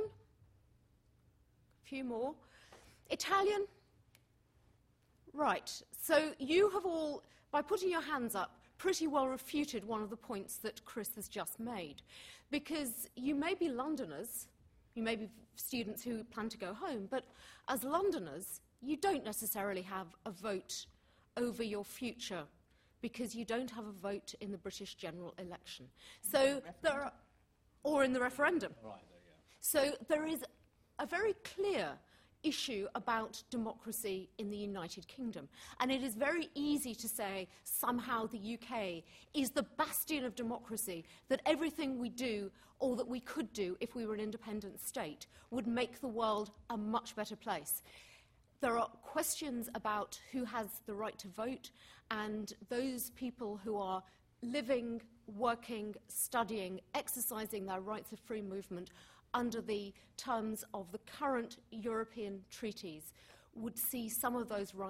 A few more. Italian? Right. So you have all, by putting your hands up, pretty well refuted one of the points that Chris has just made. Because you may be Londoners, you may be students who plan to go home, but as Londoners, you don't necessarily have a vote over your future because you don't have a vote in the British general election. So there are, or in the referendum.
Right, there, yeah.
So there is a very clear issue about democracy in the United Kingdom. And it is very easy to say somehow the UK is the bastion of democracy, that everything we do, or that we could do if we were an independent state, would make the world a much better place. There are questions about who has the right to vote, and those people who are living, working, studying, exercising their rights of free movement under the terms of the current European treaties would see some of those rights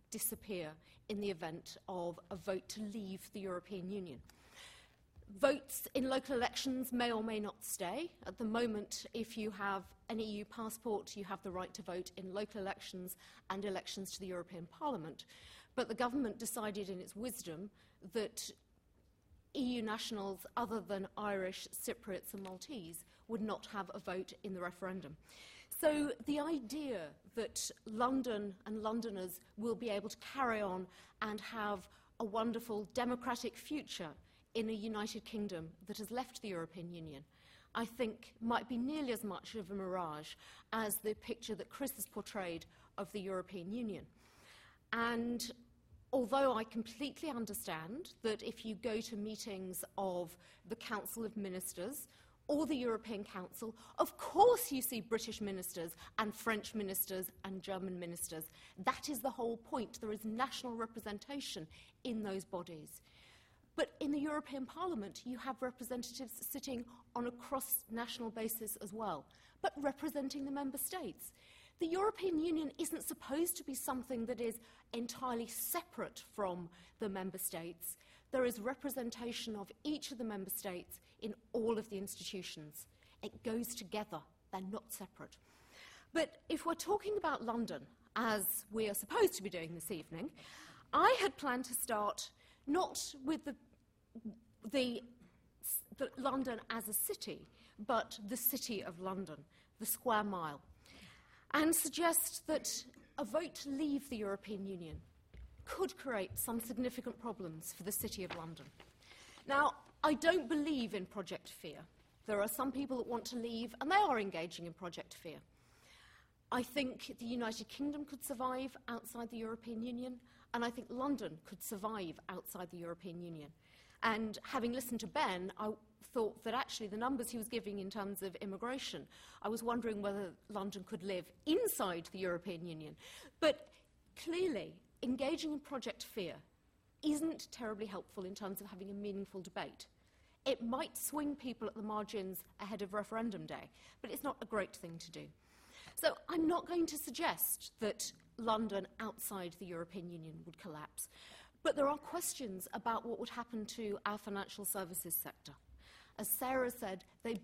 disappear in the event of a vote to leave the European Union. Votes in local elections may or may not stay. At the moment, if you have an EU passport, you have the right to vote in local elections and elections to the European Parliament. But the government decided in its wisdom that EU nationals other than Irish, Cypriots and Maltese would not have a vote in the referendum. So the idea that London and Londoners will be able to carry on and have a wonderful democratic future in a United Kingdom that has left the European Union, I think might be nearly as much of a mirage as the picture that Chris has portrayed of the European Union. And although I completely understand that if you go to meetings of the Council of Ministers or the European Council, of course you see British ministers and French ministers and German ministers. That is the whole point. There is national representation in those bodies. But in the European Parliament, you have representatives sitting on a cross-national basis as well, but representing the member states. The European Union isn't supposed to be something that is entirely separate from the member states. There is representation of each of the member states in all of the institutions. It goes together. They're not separate. But if we're talking about London, as we are supposed to be doing this evening, I had planned to start not with the London as a city, but the City of London, the Square Mile, and suggest that a vote to leave the European Union could create some significant problems for the City of London. Now, I don't believe in Project Fear. There are some people that want to leave, and they are engaging in Project Fear. I think the United Kingdom could survive outside the European Union, and I think London could survive outside the European Union. And having listened to Ben, I thought that actually the numbers he was giving in terms of immigration, I was wondering whether London could live inside the European Union. But clearly, engaging in Project Fear isn't terribly helpful in terms of having a meaningful debate. It might swing people at the margins ahead of referendum day, but it's not a great thing to do. So I'm not going to suggest that London outside the European Union would collapse. But there are questions about what would happen to our financial services sector. As Sarah said, the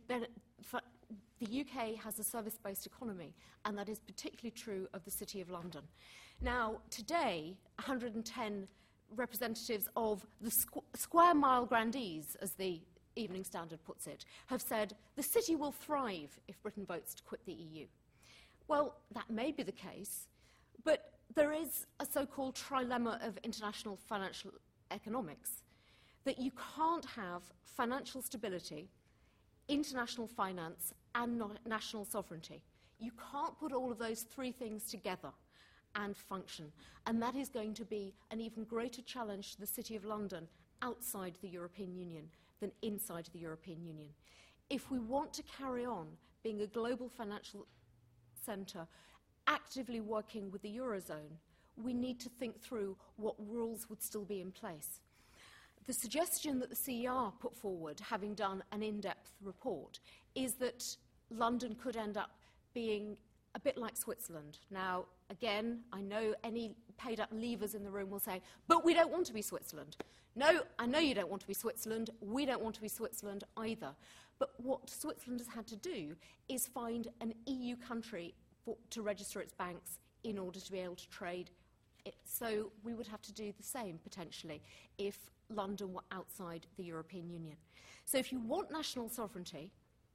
UK has a service-based economy, and that is particularly true of the City of London. Now, today, 110 representatives of the Square Mile grandees, as the Evening Standard puts it, have said the city will thrive if Britain votes to quit the EU. Well, that may be the case, but there is a so-called trilemma of international financial economics, that you can't have financial stability, international finance, and national sovereignty. You can't put all of those three things together and function. And that is going to be an even greater challenge to the City of London outside the European Union than inside the European Union. If we want to carry on being a global financial centre, actively working with the Eurozone, we need to think through what rules would still be in place. The suggestion that the CER put forward, having done an in-depth report, is that London could end up being a bit like Switzerland. Now, again, I know any paid-up leavers in the room will say, but we don't want to be Switzerland. No, I know you don't want to be Switzerland. We don't want to be Switzerland either. But what Switzerland has had to do is find an EU country to register its banks in order to be able to trade it. So we would have to do the same, potentially, if London were outside the European Union. So if you want national sovereignty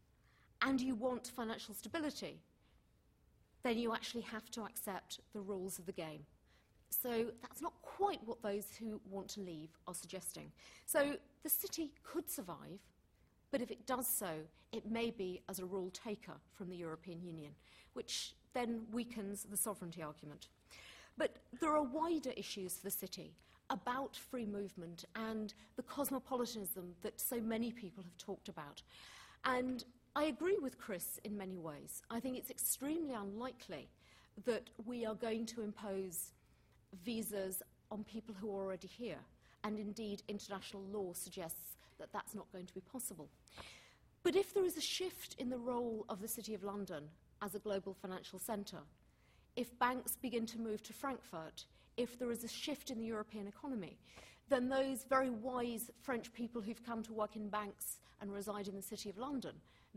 and you want financial stability, then you actually have to accept the rules of the game. So that's not quite what those who want to leave are suggesting. So the city could survive, but if it does so, it may be as a rule taker from the European Union, which then weakens the sovereignty argument. But there are wider issues for the city about free movement and the cosmopolitanism that so many people have talked about. And I agree with Chris in many ways. I think it's extremely unlikely that we are going to impose visas on people who are already here. And indeed, international law suggests that that's not going to be possible. But if there is a shift in the role of the City of London as a global financial centre, if banks begin to move to Frankfurt, if there is a shift in the European economy, then those very wise French people who've come to work in banks and reside in the City of London,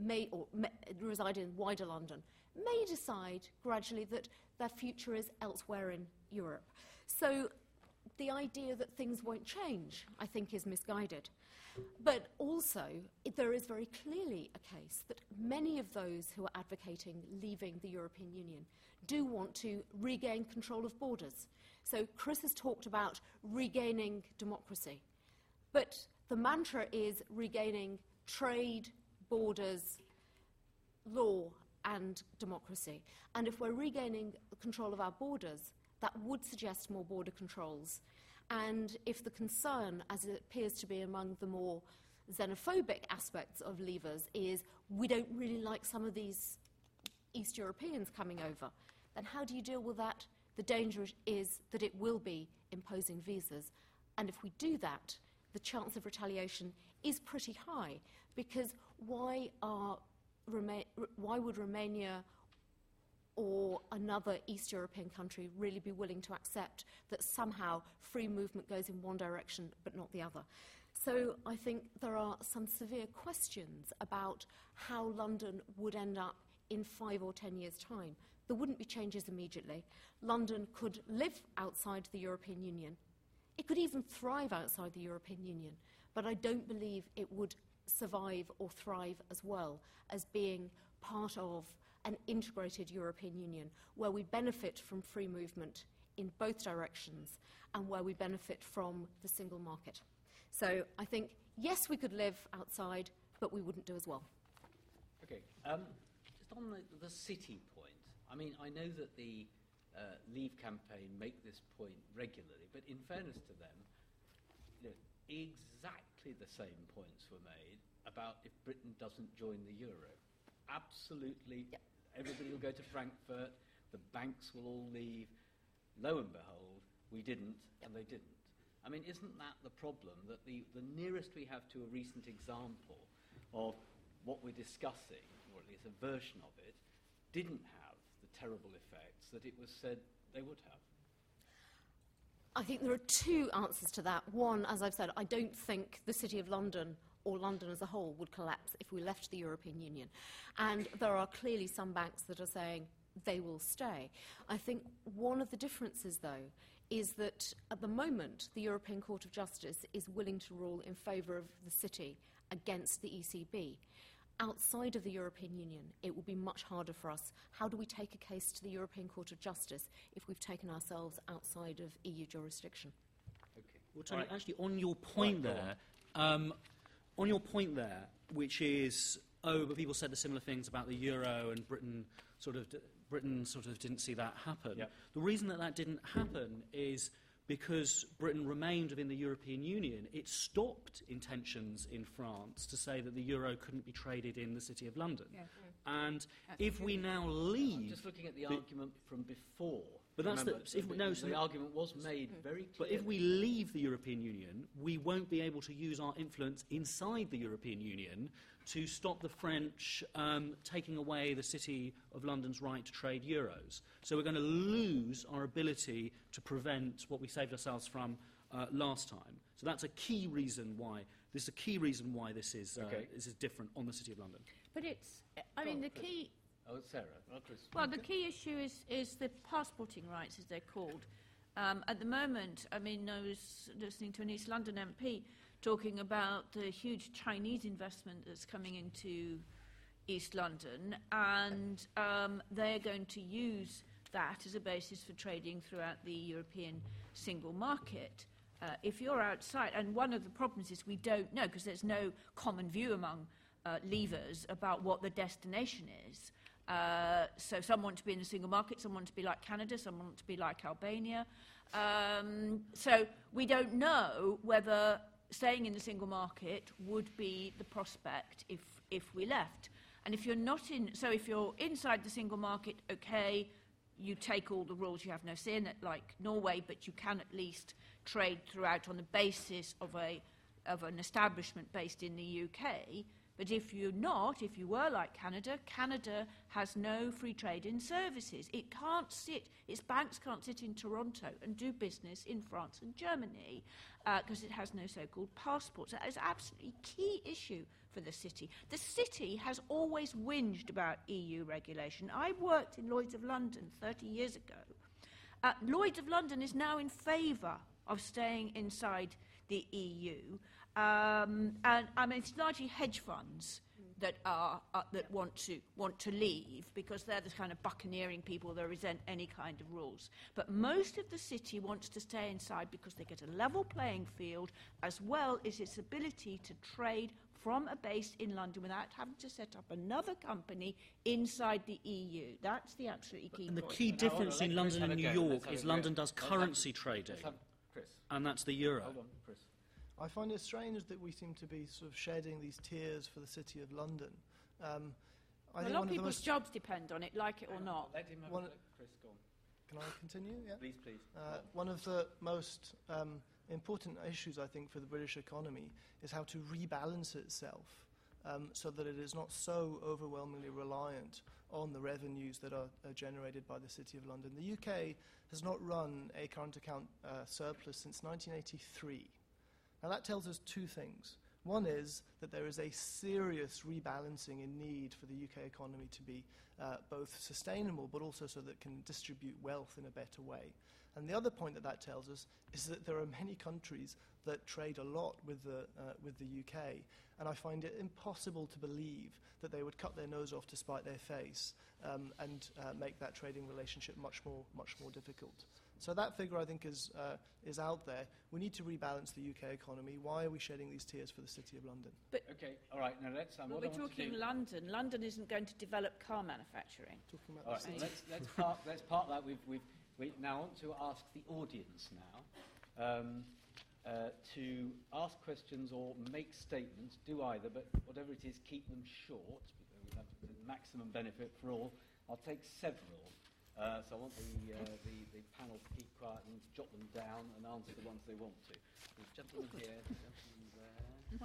reside in wider London, may decide gradually that their future is elsewhere in Europe. So the idea that things won't change, I think, is misguided. But also, there is very clearly a case that many of those who are advocating leaving the European Union do want to regain control of borders. So Chris has talked about regaining democracy. But the mantra is regaining trade, borders, law, and democracy. And if we're regaining control of our borders, that would suggest more border controls. And if the concern, as it appears to be among the more xenophobic aspects of leavers, is we don't really like some of these East Europeans coming over, then how do you deal with that? The danger is that it will be imposing visas. And if we do that, the chance of retaliation is pretty high, because why would Romania or another East European country really be willing to accept that somehow free movement goes in one direction but not the other? So I think there are some severe questions about how London would end up in 5 or 10 years' time. There wouldn't be changes immediately. London could live outside the European Union. It could even thrive outside the European Union, but I don't believe it would survive or thrive as well as being part of an integrated European Union where we benefit from free movement in both directions and where we benefit from the single market. So I think, yes, we could live outside, but we wouldn't do as well.
Okay, just on the city point, I mean, I know that the Leave campaign make this point regularly, but in fairness to them, exactly the same points were made about if Britain doesn't join the euro. Absolutely. Yep. Everybody will go to Frankfurt, the banks will all leave. Lo and behold, we didn't, and they didn't. I mean, isn't that the problem, that the nearest we have to a recent example of what we're discussing, or at least a version of it, didn't have the terrible effects that it was said they would have?
I think there are two answers to that. One, as I've said, I don't think the City of London or London as a whole would collapse if we left the European Union. And there are clearly some banks that are saying they will stay. I think one of the differences, though, is that at the moment the European Court of Justice is willing to rule in favour of the City against the ECB. Outside of the European Union, it will be much harder for us. How do we take a case to the European Court of Justice if we've taken ourselves outside of EU jurisdiction?
Okay.
Well, Tony, actually, on your point there, which is, but people said the similar things about the euro and Britain sort of didn't see that happen.
Yep.
The reason that didn't happen is because Britain remained within the European Union. It stopped intentions in France to say that the euro couldn't be traded in the City of London.
Yeah.
And if we now leave...
I'm just looking at the argument from before.
But that's
Remember, the argument was made very clearly.
But if we leave the European Union, we won't be able to use our influence inside the European Union to stop the French taking away the City of London's right to trade euros. So we're going to lose our ability to prevent what we saved ourselves from last time. So that's a key reason why. This is a key reason why this is different on the City of London.
But it's, I mean, the key...
Oh, Sarah. Well, Chris.
Well, the key issue is the passporting rights, as they're called. At the moment, I mean, I was listening to an East London MP talking about the huge Chinese investment that's coming into East London, and they're going to use that as a basis for trading throughout the European single market. If you're outside, and one of the problems is we don't know, because there's no common view among leavers about what the destination is. So some want to be in the single market, some want to be like Canada, some want to be like Albania. So we don't know whether staying in the single market would be the prospect if we left. And if you're not in, so if you're inside the single market, okay, you take all the rules, you have no say in it, like Norway, but you can at least trade throughout on the basis of an establishment based in the UK. But if you're not, if you were like Canada, Canada has no free trade in services. It can't sit, its banks can't sit in Toronto and do business in France and Germany because it has no so-called passports. That is an absolutely key issue for the city. The city has always whinged about EU regulation. I worked in Lloyd's of London 30 years ago. Lloyd's of London is now in favour of staying inside the EU. And I mean, it's largely hedge funds that want to leave because they're the kind of buccaneering people that resent any kind of rules. But most of the city wants to stay inside because they get a level playing field as well as its ability to trade from a base in London without having to set up another company inside the EU. That's the absolutely key
And the
point.
key difference in London and New York is London does
Let's
currency trading,
Chris.
and that's the euro.
Hold on, Chris.
I find it strange that we seem to be sort of shedding these tiers for the City of London. I
A
think
lot
one
of
of the
people's
most...
jobs depend on it, like it or not.
Let him have
One-
Chris, go on.
Can I continue? Yeah.
Please.
One of the most important issues, I think, for the British economy is how to rebalance itself so that it is not so overwhelmingly reliant on the revenues that are generated by the City of London. The UK has not run a current account surplus since 1983. Now, that tells us two things. One is that there is a serious rebalancing in need for the UK economy to be both sustainable but also so that it can distribute wealth in a better way. And the other point that that tells us is that there are many countries that trade a lot with the UK, and I find it impossible to believe that they would cut their nose off to spite their face and make that trading relationship much more difficult. So that figure, I think, is out there. We need to rebalance the UK economy. Why are we shedding these tiers for the City of London?
Okay, all right, now let's...
Well,
what
we're
I want to
talking
do-
London. London isn't going to develop car manufacturing.
Talking about
All
the
right,
city.
let's park that. We now want to ask the audience now to ask questions or make statements. Do either, but whatever it is, keep them short. Because we have the maximum benefit for all. I'll take several. So I want the panel to keep quiet and jot them down and answer the ones they want to. There's a gentleman here, gentleman there.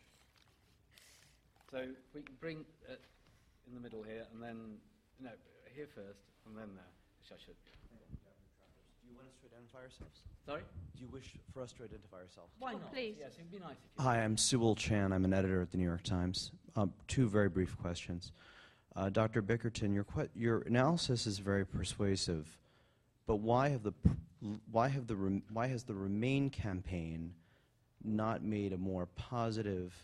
So we can bring in the middle here, and then here first, and then there. Which I should.
Do you want us to identify ourselves?
Sorry?
Do you wish for us to identify ourselves?
Why not? Please.
Yes, it'd be nice if you.
Hi, I'm Sewell Chan. I'm an editor at the New York Times. Two very brief questions. Dr. Bickerton, your analysis is very persuasive, but why has the Remain campaign not made a more positive,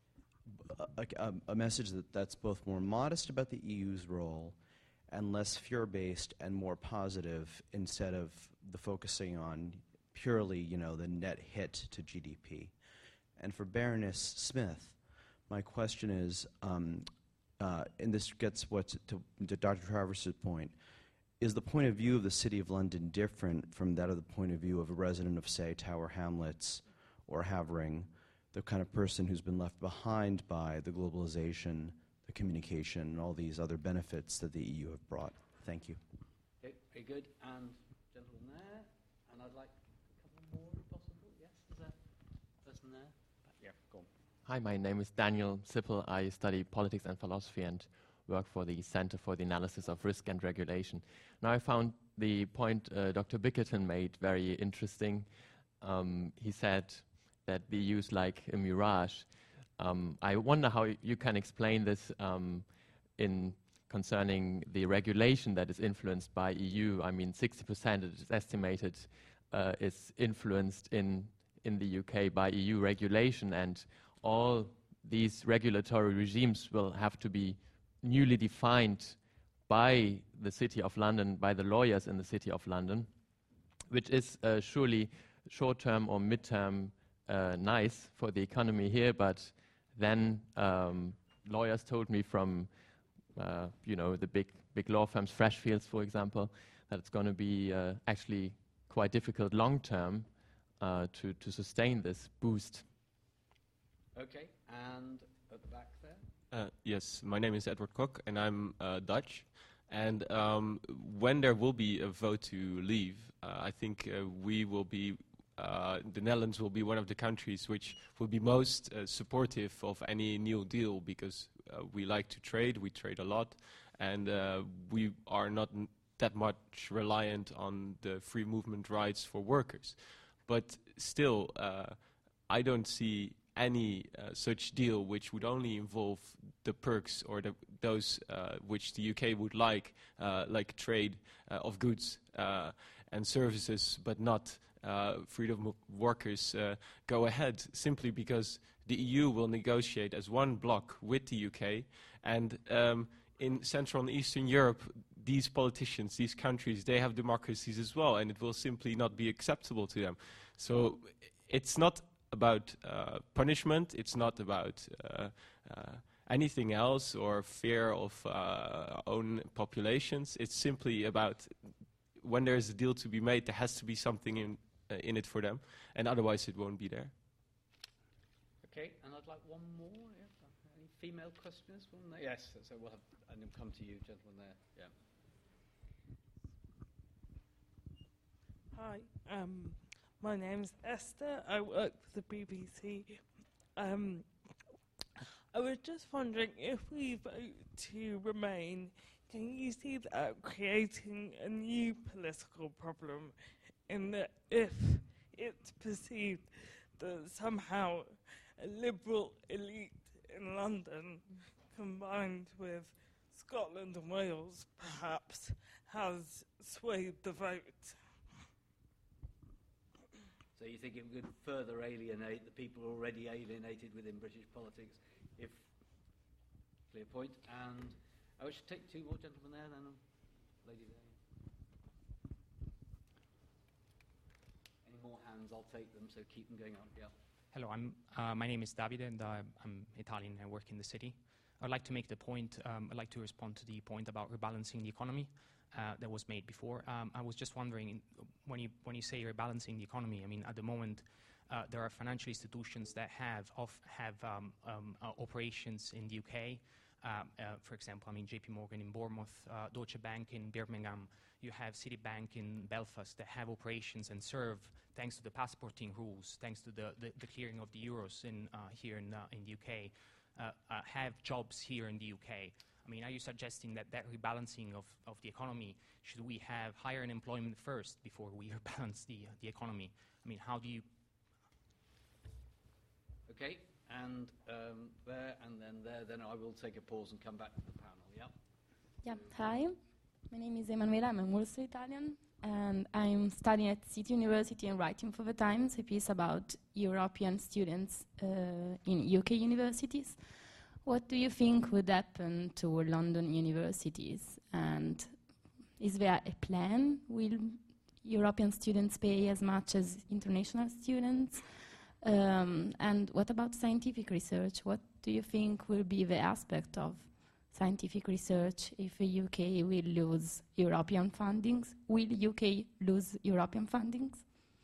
a message that's both more modest about the EU's role and less fear-based and more positive instead of the focusing on purely, the net hit to GDP? And for Baroness Smith, my question is, and this gets to Dr. Travers's point, is the point of view of the City of London different from that of the point of view of a resident of, say, Tower Hamlets or Havering, the kind of person who's been left behind by the globalization, the communication, and all these other benefits that the EU have brought? Thank you.
Okay, very good. And gentleman there, and I'd like a couple more if possible. Yes, is there a person there? Yeah, go on.
Hi, my name is Daniel Sippel. I study politics and philosophy and work for the Center for the Analysis of Risk and Regulation. Now, I found the point Dr. Bickerton made very interesting. He said that the EU is like a mirage. I wonder how you can explain this in concerning the regulation that is influenced by EU. I mean, 60% it is estimated is influenced in the UK by EU regulation, and all these regulatory regimes will have to be newly defined by the City of London, by the lawyers in the City of London, which is surely short-term or mid-term nice for the economy here, but then lawyers told me from, the big law firms, Freshfields, for example, that it's going to be actually quite difficult long-term to sustain this boost.
Okay, and at the back there?
Yes, my name is Edward Kok, and I'm Dutch. And when there will be a vote to leave, I think we will be the Netherlands will be one of the countries which will be most supportive of any new deal, because we like to trade, we trade a lot, and we are not that much reliant on the free movement rights for workers. But still, I don't see any such deal which would only involve the perks or those which the UK would like trade of goods and services, but not freedom of workers, go ahead, simply because the EU will negotiate as one bloc with the UK, and in Central and Eastern Europe, these politicians, these countries, they have democracies as well, and it will simply not be acceptable to them. So it's not about punishment, it's not about anything else or fear of own populations. It's simply about when there is a deal to be made, there has to be something in it for them, and otherwise it won't be there.
Okay, and I'd like one more. Yeah. Any female questioners? Yes, so we'll have, and then come to you, gentleman there. Yeah.
Hi, my name's Esther. I work for the BBC. I was just wondering, if we vote to remain, can you see that creating a new political problem, in that if it's perceived that somehow a liberal elite in London, combined with Scotland and Wales, perhaps, has swayed the vote?
So you think it would further alienate the people already alienated within British politics, if clear point. And I should take two more gentlemen there, then a lady there. Any more hands, I'll take them, so keep them going up. Yeah.
Hello, my name is Davide, and I'm Italian. I work in the city. I'd like to make the point, I'd like to respond to the point about rebalancing the economy that was made before. I was just wondering, when you say rebalancing the economy, I mean, at the moment, there are financial institutions that have operations in the UK. For example, I mean, JP Morgan in Bournemouth, Deutsche Bank in Birmingham. You have Citibank in Belfast that have operations and serve, thanks to the passporting rules, thanks to the clearing of the euros here in the UK, have jobs here in the UK. I mean, are you suggesting that rebalancing of the economy, should we have higher unemployment first before we rebalance the economy? I mean, how do you...
Okay, and there and then there. Then I will take a pause and come back to the panel. Yeah.
Yeah. Hi, my name is Emanuela. I'm also Italian, and I'm studying at City University and writing for the Times a piece about European students in UK universities. What do you think would happen to London universities? And is there a plan? Will European students pay as much as international students? And what about scientific research? What do you think will be the aspect of scientific research if the UK will lose European fundings? Will UK lose European fundings?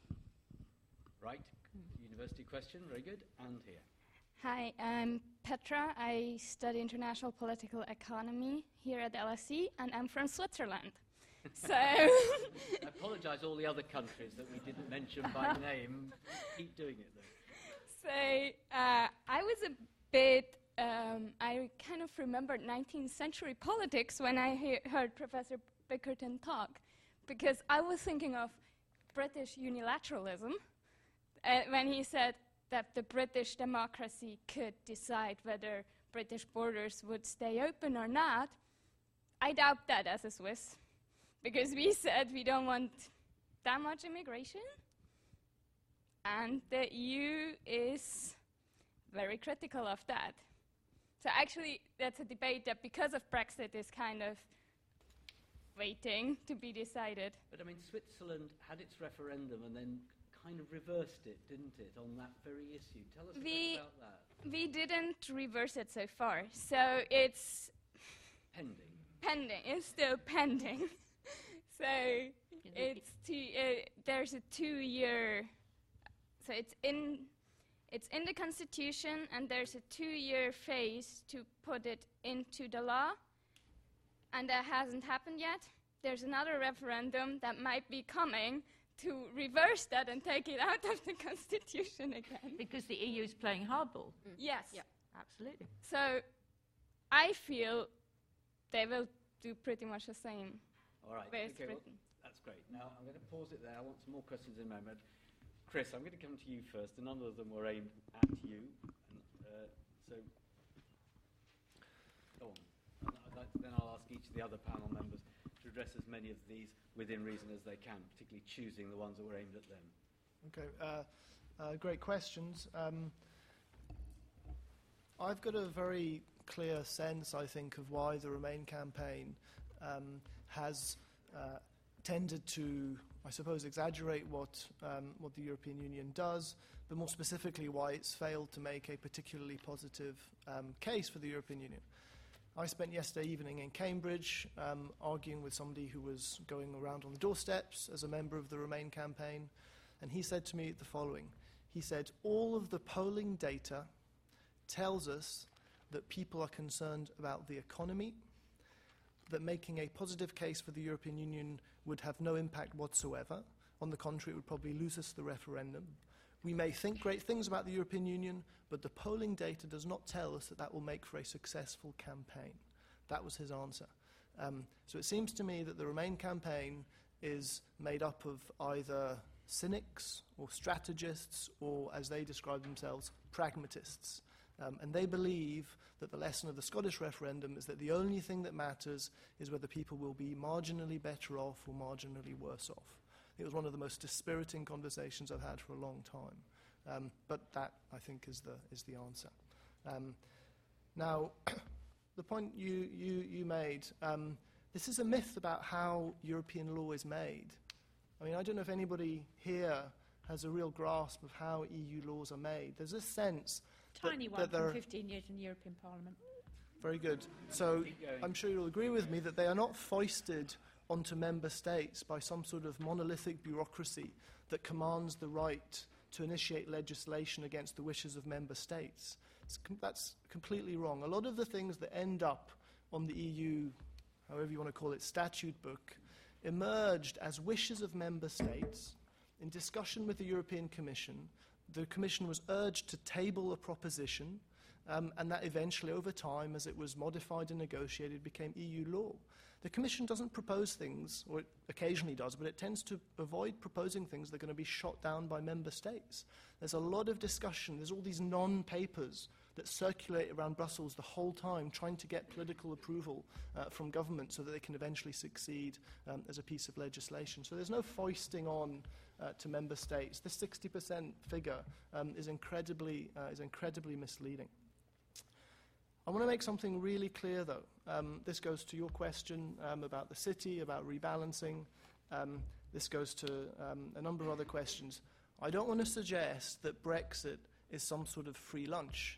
Right, university question, very good, and here.
Hi, I'm Petra. I study international political economy here at LSE, and I'm from Switzerland. So
I apologise all the other countries that we didn't mention by name. Keep doing it, though.
So I was a bit, I kind of remembered 19th century politics when I heard Professor Bickerton talk, because I was thinking of British unilateralism when he said that the British democracy could decide whether British borders would stay open or not. I doubt that as a Swiss, because we said we don't want that much immigration, and the EU is very critical of that. So actually, that's a debate that, because of Brexit, is kind of waiting to be decided.
But I mean, Switzerland had its referendum and then kind of reversed it, didn't it, on that very issue? Tell us a bit about that.
We didn't reverse it so far, so it's
pending.
It's still pending. So it's there's a 2-year. So it's in the Constitution, and there's a 2-year phase to put it into the law, and that hasn't happened yet. There's another referendum that might be coming to reverse that and take it out of the constitution again.
Because the EU is playing hardball.
Yes.
Yeah.
Absolutely.
So I feel they will do pretty much the same
All right.
with
Okay, well,
Britain.
that's great. Now, I'm going to pause it there. I want some more questions in a moment. Chris, I'm going to come to you first. A number of them were aimed at you. And, so, go on. And then I'll ask each of the other panel members to address as many of these within reason as they can, particularly choosing the ones that were aimed at them.
Okay, great questions. I've got a very clear sense, I think, of why the Remain campaign has tended to, I suppose, exaggerate what the European Union does, but more specifically why it's failed to make a particularly positive case for the European Union. I spent yesterday evening in Cambridge arguing with somebody who was going around on the doorsteps as a member of the Remain campaign, and he said to me the following. He said, all of the polling data tells us that people are concerned about the economy, that making a positive case for the European Union would have no impact whatsoever. On the contrary, it would probably lose us the referendum. We may think great things about the European Union, but the polling data does not tell us that that will make for a successful campaign. That was his answer. So it seems to me that the Remain campaign is made up of either cynics or strategists or, as they describe themselves, pragmatists. And they believe that the lesson of the Scottish referendum is that the only thing that matters is whether people will be marginally better off or marginally worse off. It was one of the most dispiriting conversations I've had for a long time. But that, I think, is the answer. Now, the point you made, this is a myth about how European law is made. I mean, I don't know if anybody here has a real grasp of how EU laws are made. There's a sense
Tiny one from 15 years in the European Parliament.
Very good. So I'm sure you'll agree with me that they are not foisted onto member states by some sort of monolithic bureaucracy that commands the right to initiate legislation against the wishes of member states. That's completely wrong. A lot of the things that end up on the EU, however you want to call it, statute book, emerged as wishes of member states in discussion with the European Commission. The Commission was urged to table a proposition, and that eventually, over time, as it was modified and negotiated, became EU law. The Commission doesn't propose things, or it occasionally does, but it tends to avoid proposing things that are going to be shot down by member states. There's a lot of discussion. There's all these non-papers that circulate around Brussels the whole time, trying to get political approval from government so that they can eventually succeed as a piece of legislation. So there's no foisting on to member states. This 60% figure is incredibly misleading. I want to make something really clear, though. This goes to your question about the city, about rebalancing. This goes to a number of other questions. I don't want to suggest that Brexit is some sort of free lunch.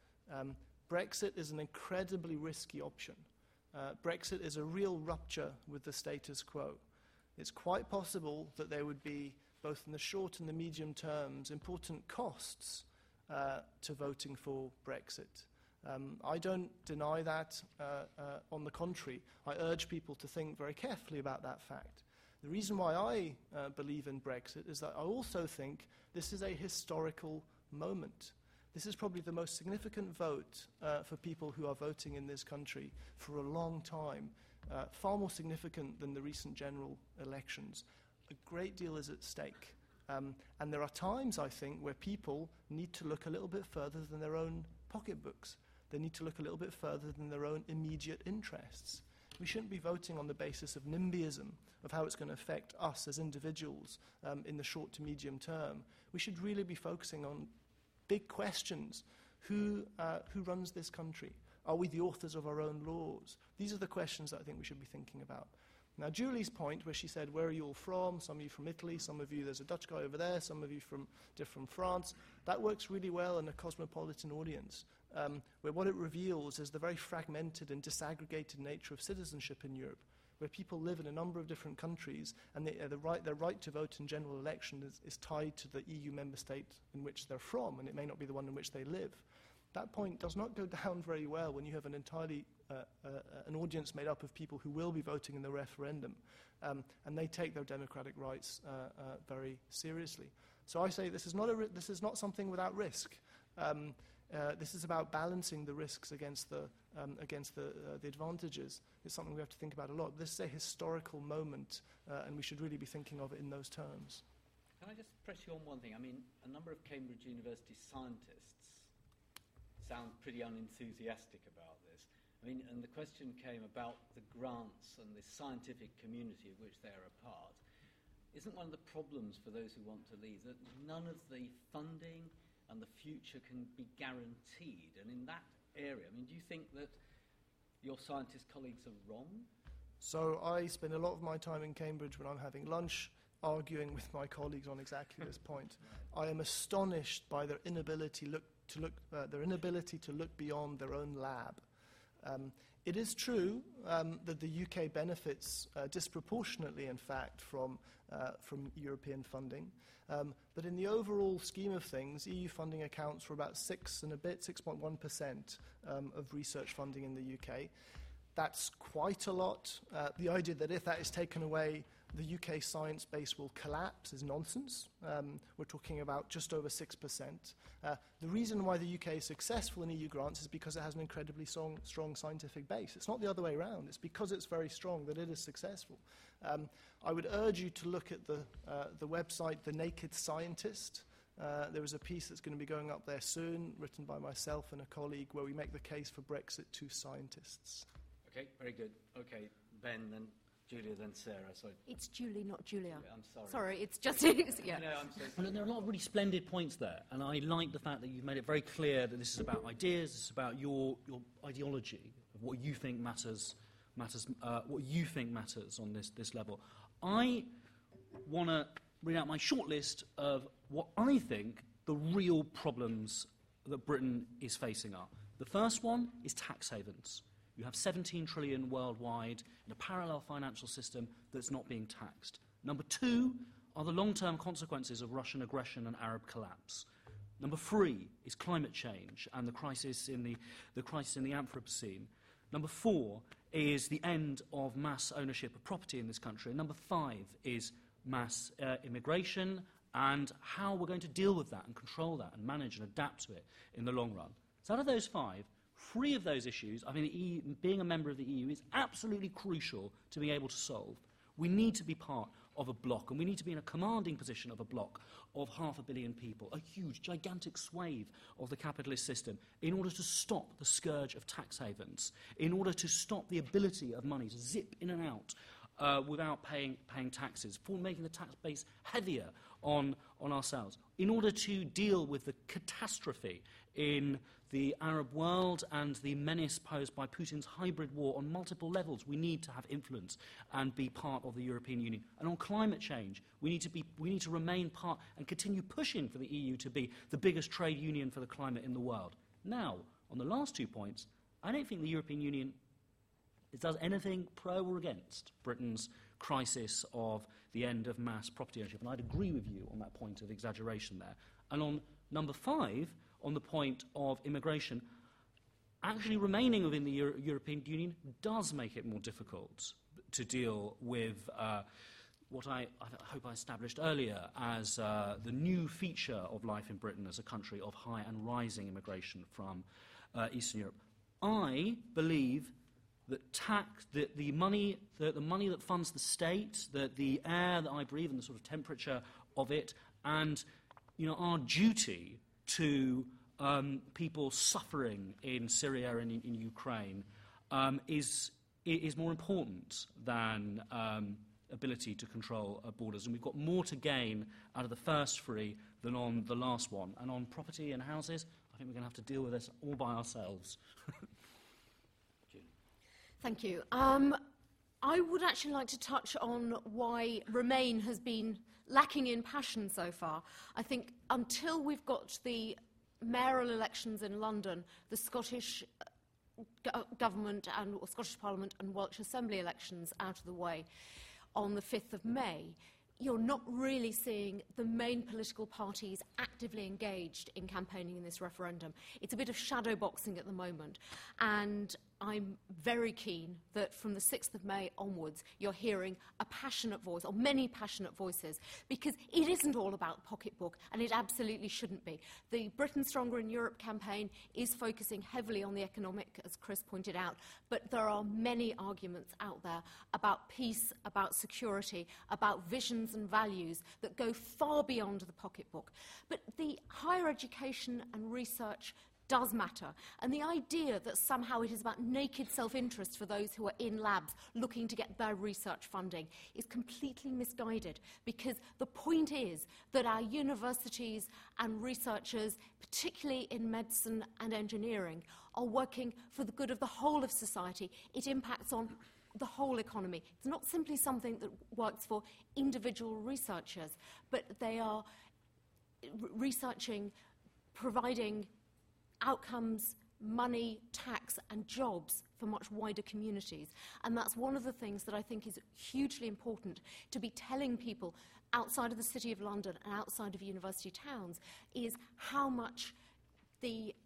Brexit is an incredibly risky option. Brexit is a real rupture with the status quo. It's quite possible that there would be, both in the short and the medium terms, important costs to voting for Brexit. I don't deny that. On the contrary, I urge people to think very carefully about that fact. The reason why I believe in Brexit is that I also think this is a historical moment. This is probably the most significant vote for people who are voting in this country for a long time, far more significant than the recent general elections. A great deal is at stake. And there are times, I think, where people need to look a little bit further than their own pocketbooks. They need to look a little bit further than their own immediate interests. We shouldn't be voting on the basis of NIMBYism, of how it's going to affect us as individuals in the short to medium term. We should really be focusing on big questions. Who runs this country? Are we the authors of our own laws? These are the questions that I think we should be thinking about. Now, Julie's point, where she said, where are you all from? Some of you from Italy, some of you, there's a Dutch guy over there, some of you from France. That works really well in a cosmopolitan audience, where what it reveals is the very fragmented and disaggregated nature of citizenship in Europe, where people live in a number of different countries, and their right to vote in general election is tied to the EU member state in which they're from, and it may not be the one in which they live. That point does not go down very well when you have an entirely an audience made up of people who will be voting in the referendum, and they take their democratic rights very seriously. So I say this is not something without risk. This is about balancing the risks against the advantages. It's something we have to think about a lot. This is a historical moment, and we should really be thinking of it in those terms.
Can I just press you on one thing? I mean, a number of Cambridge University scientists sound pretty unenthusiastic about this. I mean, and the question came about the grants and the scientific community of which they're a part. Isn't one of the problems for those who want to leave that none of the funding and the future can be guaranteed? And in that area, I mean, do you think that your scientist colleagues are wrong?
So I spend a lot of my time in Cambridge when I'm having lunch arguing with my colleagues on exactly this point. I am astonished by their inability to look beyond their own lab. It is true that the UK benefits disproportionately, in fact, from European funding. But in the overall scheme of things, EU funding accounts for about 6.1% of research funding in the UK. That's quite a lot. The idea that if that is taken away, the UK science base will collapse is nonsense. We're talking about just over 6%. The reason why the UK is successful in EU grants is because it has an incredibly strong scientific base. It's not the other way around. It's because it's very strong that it is successful. I would urge you to look at the website, The Naked Scientist. There is a piece that's going to be going up there soon, written by myself and a colleague, where we make the case for Brexit to scientists.
Okay, very good. Okay, Ben, then Julia, then Sarah. Sorry.
It's Julie, not Julia.
Yeah, I'm sorry.
Sorry, it's just... yeah.
No, I'm so
Well, there are a lot of really splendid points there, and I like the fact that you've made it very clear that this is about ideas, this is about your ideology of what you think matters what you think matters on this level. I want to read out my short list of what I think the real problems that Britain is facing are. The first one is tax havens. You have 17 trillion worldwide in a parallel financial system that's not being taxed. Number two are the long-term consequences of Russian aggression and Arab collapse. Number three is climate change and the crisis in the Anthropocene. Number four is the end of mass ownership of property in this country. And number five is mass immigration and how we're going to deal with that and control that and manage and adapt to it in the long run. So out of those five, three of those issues, I mean, the EU, being a member of the EU is absolutely crucial to being able to solve. We need to be part of a bloc, and we need to be in a commanding position of a bloc of 500 million people, a huge, gigantic swathe of the capitalist system, in order to stop the scourge of tax havens, in order to stop the ability of money to zip in and out without paying taxes, for making the tax base heavier on ourselves, in order to deal with the catastrophe in the Arab world and the menace posed by Putin's hybrid war on multiple levels. We need to have influence and be part of the European Union. And on climate change, we need to remain part and continue pushing for the EU to be the biggest trade union for the climate in the world. Now, on the last 2 points, I don't think the European Union does anything pro or against Britain's crisis of the end of mass property ownership. And I'd agree with you on that point of exaggeration there. And on number 5, on the point of immigration, actually remaining within the European Union does make it more difficult to deal with what I hope I established earlier as the new feature of life in Britain as a country of high and rising immigration from Eastern Europe. I believe that the money that funds the state, that the air that I breathe and the sort of temperature of it, and our duty to people suffering in Syria and in Ukraine is more important than ability to control borders. And we've got more to gain out of the first three than on the last one. And on property and houses, I think we're going to have to deal with this all by ourselves.
Thank you. I would actually like to touch on why Remain has been lacking in passion so far. I think until we've got the mayoral elections in London, the Scottish government and or Scottish Parliament and Welsh Assembly elections out of the way on the 5th of May, you're not really seeing the main political parties actively engaged in campaigning in this referendum. It's a bit of shadow boxing at the moment. And I'm very keen that from the 6th of May onwards, you're hearing a passionate voice, or many passionate voices, because it isn't all about the pocketbook, and it absolutely shouldn't be. The Britain Stronger in Europe campaign is focusing heavily on the economic, as Chris pointed out, but there are many arguments out there about peace, about security, about visions and values that go far beyond the pocketbook. But the higher education and research does matter. And the idea that somehow it is about naked self-interest for those who are in labs looking to get their research funding is completely misguided, because the point is that our universities and researchers, particularly in medicine and engineering, are working for the good of the whole of society. It impacts on the whole economy. It's not simply something that works for individual researchers, but they are researching, providing outcomes, money, tax and jobs for much wider communities. And that's one of the things that I think is hugely important to be telling people outside of the City of London and outside of university towns, is how much the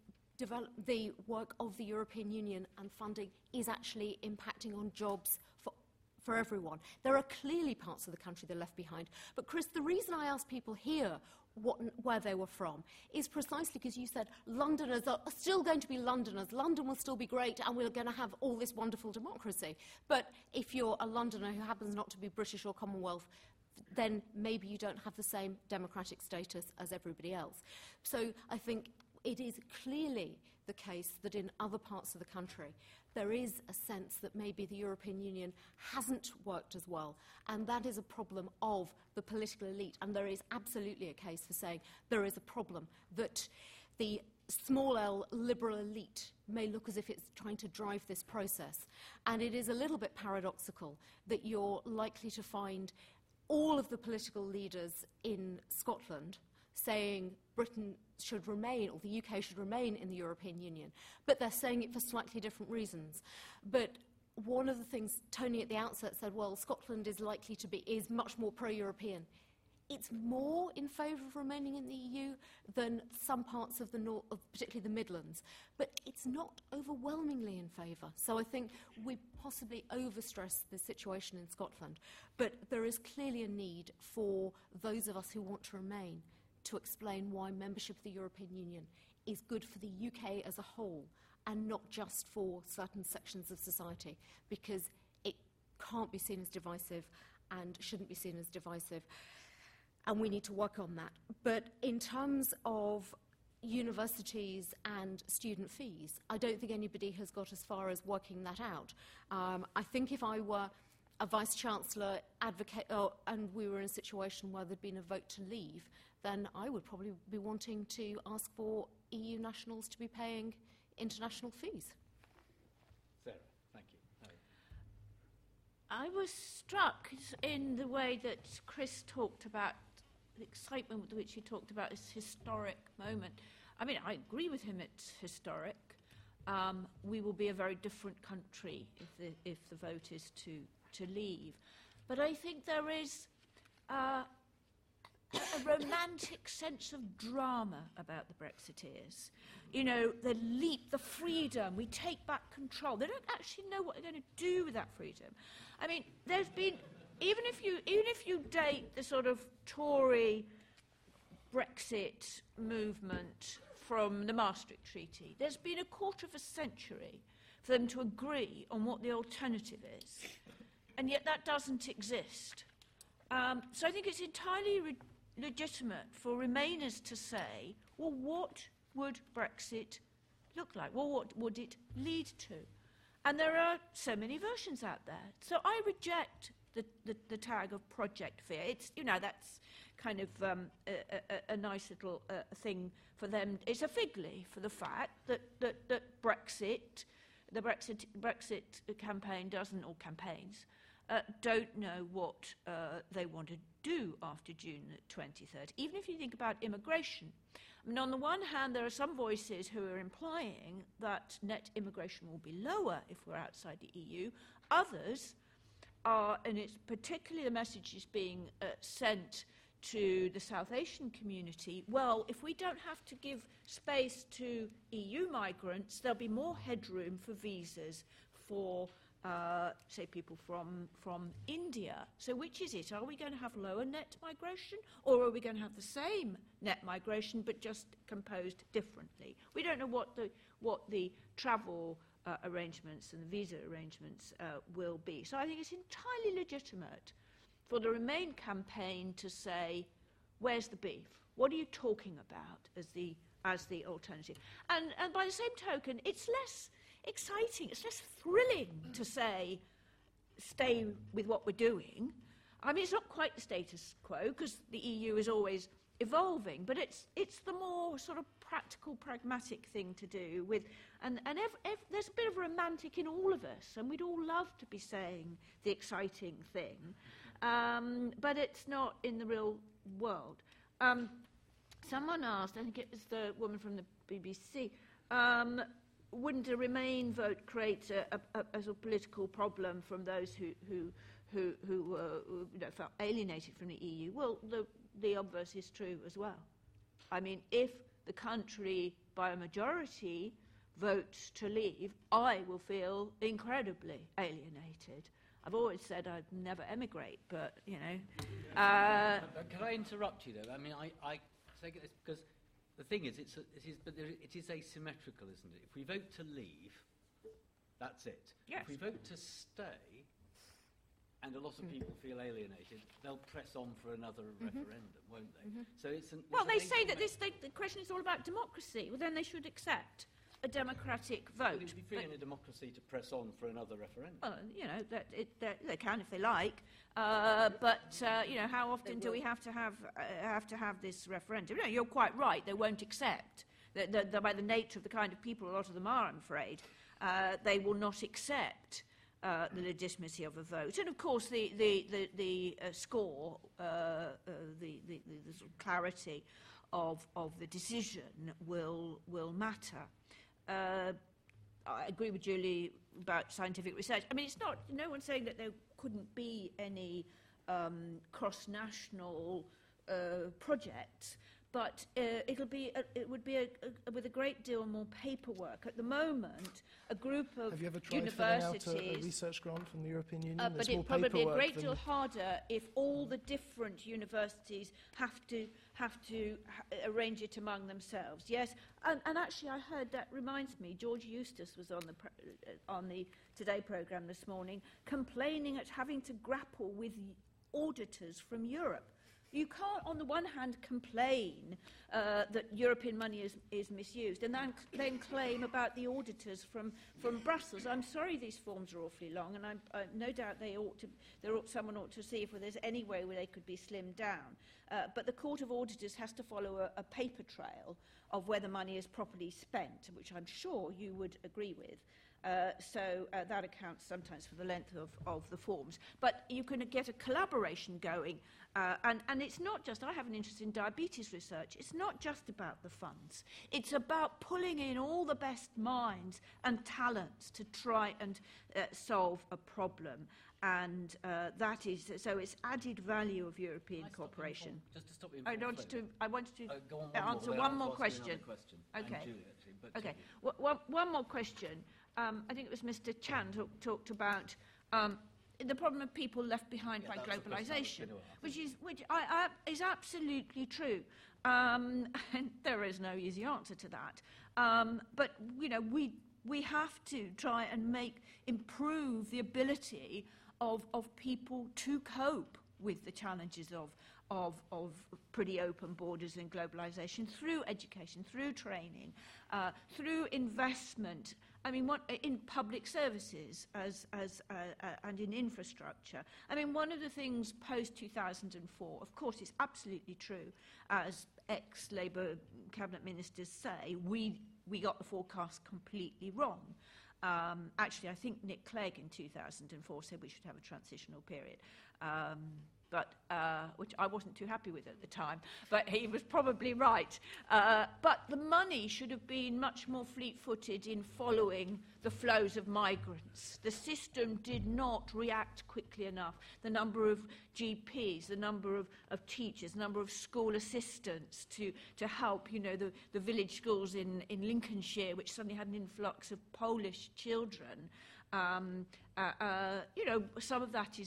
work of the European Union and funding is actually impacting on jobs for everyone. There are clearly parts of the country that are left behind. But Chris, the reason I asked people here where they were from is precisely because you said Londoners are still going to be Londoners. London will still be great and we're going to have all this wonderful democracy. But if you're a Londoner who happens not to be British or Commonwealth, then maybe you don't have the same democratic status as everybody else. So I think it is clearly the case that in other parts of the country there is a sense that maybe the European Union hasn't worked as well, and that is a problem of the political elite. And there is absolutely a case for saying there is a problem that the small L liberal elite may look as if it's trying to drive this process. And it is a little bit paradoxical that you're likely to find all of the political leaders in Scotland saying Britain should remain, or the UK should remain in the European Union, but they're saying it for slightly different reasons. But one of the things Tony at the outset said, well, Scotland is likely to be, is much more pro-European. It's more in favour of remaining in the EU than some parts of the north, particularly the Midlands, but it's not overwhelmingly in favour. So I think we possibly overstress the situation in Scotland, but there is clearly a need for those of us who want to remain to explain why membership of the European Union is good for the UK as a whole and not just for certain sections of society, because it can't be seen as divisive and shouldn't be seen as divisive. And we need to work on that. But in terms of universities and student fees, I don't think anybody has got as far as working that out. I think if I were a vice-chancellor and we were in a situation where there'd been a vote to leave, then I would probably be wanting to ask for EU nationals to be paying international fees.
Sarah, thank you.
I was struck in the way that Chris talked about the excitement with which he talked about this historic moment. I mean, I agree with him, it's historic. We will be a very different country if the vote is to leave. But I think there is a romantic sense of drama about the Brexiteers. You know, the leap, the freedom, we take back control. They don't actually know what they're going to do with that freedom. I mean, there's been, even if you date the sort of Tory Brexit movement from the Maastricht Treaty, there's been a quarter of a century for them to agree on what the alternative is. And yet that doesn't exist. So I think it's entirely legitimate for Remainers to say, well, what would Brexit look like? Well, what would it lead to? And there are so many versions out there. So I reject the tag of project fear. It's, you know, that's kind of a nice little thing for them. It's a fig leaf for the fact that Brexit, the Brexit campaign doesn't, or campaigns, don't know what they want to do after June 23rd. Even if you think about immigration, I mean, on the one hand, there are some voices who are implying that net immigration will be lower if we're outside the EU. Others are, and it's particularly the message is being sent to the South Asian community, well, if we don't have to give space to EU migrants, there'll be more headroom for visas for, say, people from India. So which is it? Are we going to have lower net migration, or are we going to have the same net migration but just composed differently? We don't know what the travel arrangements and the visa arrangements will be. So I think it's entirely legitimate for the Remain campaign to say, where's the beef? What are you talking about as the alternative? And by the same token, it's less exciting, it's less thrilling to say, stay with what we're doing. I mean, it's not quite the status quo, because the EU is always evolving, but it's the more sort of practical, pragmatic thing to do with, and there's a bit of romantic in all of us, and we'd all love to be saying the exciting thing, but it's not in the real world. Someone asked, I think it was the woman from the BBC, wouldn't a Remain vote create a sort of political problem from those who felt alienated from the EU? Well, the obverse is true as well. I mean, if the country, by a majority, votes to leave, I will feel incredibly alienated. I've always said I'd never emigrate, but, you know.
Can I interrupt you, though? I mean, I say this because the thing is, it is asymmetrical, isn't it? If we vote to leave, that's it.
Yes.
If we vote to stay, and a lot of people feel alienated, they'll press on for another referendum, won't they? So it's
well, they say that the question is all about democracy. Well, then they should accept a democratic vote.
Would it be free in a democracy to press on for another referendum?
Well, you know, they can if they like, but you know, how often do we have to have this referendum? No, you're quite right. They won't accept. By the nature of the kind of people, a lot of them are, I'm afraid, they will not accept the legitimacy of a vote. And of course, the score, the sort of clarity of the decision will matter. I agree with Julie about scientific research. I mean, it's not, no one's saying that there couldn't be any cross-national projects, but it would be with a great deal more paperwork. At the moment, a group of
Have you ever tried
universities...
filling out a research grant from the European Union?
but
There's more
it probably be a
paperwork
great
than-
deal harder if all the different universities have to arrange it among themselves. Yes, and actually I heard, that reminds me, George Eustace was on the Today programme this morning, complaining at having to grapple with auditors from Europe. You can't, on the one hand, complain that European money is misused and then claim about the auditors from Brussels. I'm sorry these forms are awfully long, and I no doubt someone ought to see if there's any way where they could be slimmed down. But the Court of Auditors has to follow a paper trail of whether money is properly spent, which I'm sure you would agree with. So that accounts sometimes for the length of the forms. But you can get a collaboration going. And it's not just, I have an interest in diabetes research, it's not just about the funds. It's about pulling in all the best minds and talents to try and solve a problem. And that is, so it's added value of European cooperation.
Just to stop you.
I wanted to
go on
answer one more question. Okay.
Julie, actually, but
okay. One more question. I think it was Mr. Chan talked about the problem of people left behind by globalisation, which is absolutely true. And there is no easy answer to that. But you know, we have to try and improve the ability of people to cope with the challenges of pretty open borders and globalisation through education, through training, through investment. I mean, in public services and in infrastructure. I mean, one of the things post-2004, of course, it's absolutely true, as ex-Labour cabinet ministers say, we got the forecast completely wrong. Actually, I think Nick Clegg in 2004 said we should have a transitional period. but which I wasn't too happy with at the time, but he was probably right. But the money should have been much more fleet-footed in following the flows of migrants. The system did not react quickly enough. The number of GPs, the number of teachers, the number of school assistants to help, you know, the village schools in Lincolnshire, which suddenly had an influx of Polish children. You know, some of that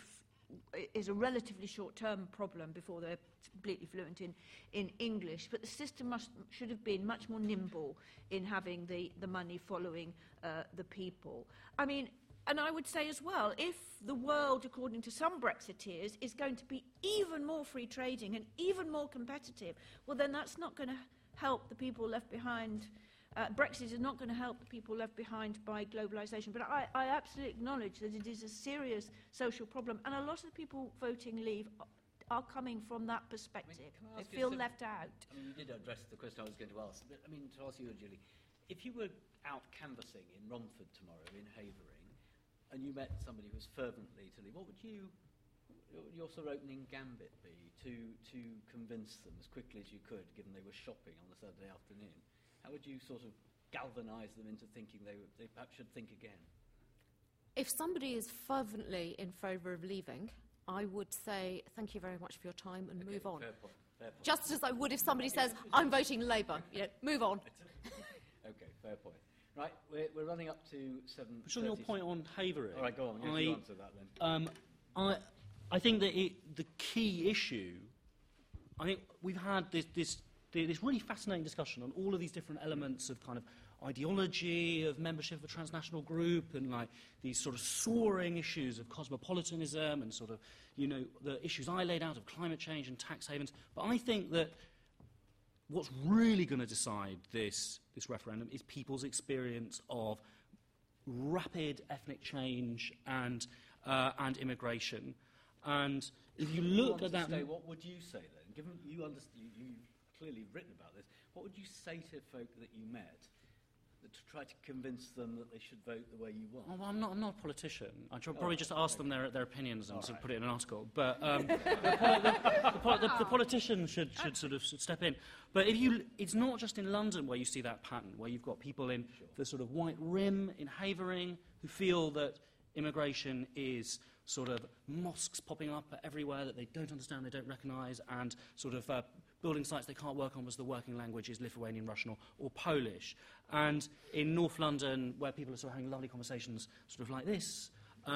is a relatively short-term problem before they're completely fluent in English, but the system should have been much more nimble in having the money following the people. I mean, and I would say as well, if the world, according to some Brexiteers, is going to be even more free trading and even more competitive, well, then that's not going to help the people left behind. Brexit is not going to help the people left behind by globalisation. But I absolutely acknowledge that it is a serious social problem, and a lot of the people voting Leave are coming from that perspective. They feel left out.
I mean, you did address the question I was going to ask, but I mean, to ask you, Julie, if you were out canvassing in Romford tomorrow, in Havering, and you met somebody who was fervently to leave, what would your sort of opening gambit be to convince them as quickly as you could, given they were shopping on a Saturday afternoon? How would you sort of galvanise them into thinking they perhaps should think again?
If somebody is fervently in favour of leaving, I would say thank you very much for your time and move on.
Fair point.
Just as I would if somebody says, I'm voting Labour. You know, move on.
Okay, fair point. Right, we're running up to 7:30.
Just on your point on Havering.
All right, go on. You answer that then.
I think that the key issue, I think we've had this really fascinating discussion on all of these different elements of kind of ideology, of membership of a transnational group, and like these sort of soaring issues of cosmopolitanism and sort of, you know, the issues I laid out of climate change and tax havens. But I think that what's really going to decide this referendum is people's experience of rapid ethnic change and immigration. And if you look at that,
what would you say then? Given you've clearly written about this, what would you say to folk that you met to try to convince them that they should vote the way you want?
Oh, well, I'm not a politician. I'd probably just ask them their opinions and sort of put it in an article. But the politician should step in. But it's not just in London where you see that pattern, where you've got people in the sort of White Rim in Havering who feel that immigration is sort of mosques popping up everywhere that they don't understand, they don't recognise, and sort of building sites they can't work on because the working language is Lithuanian, Russian or Polish. And in North London, where people are sort of having lovely conversations sort of like this,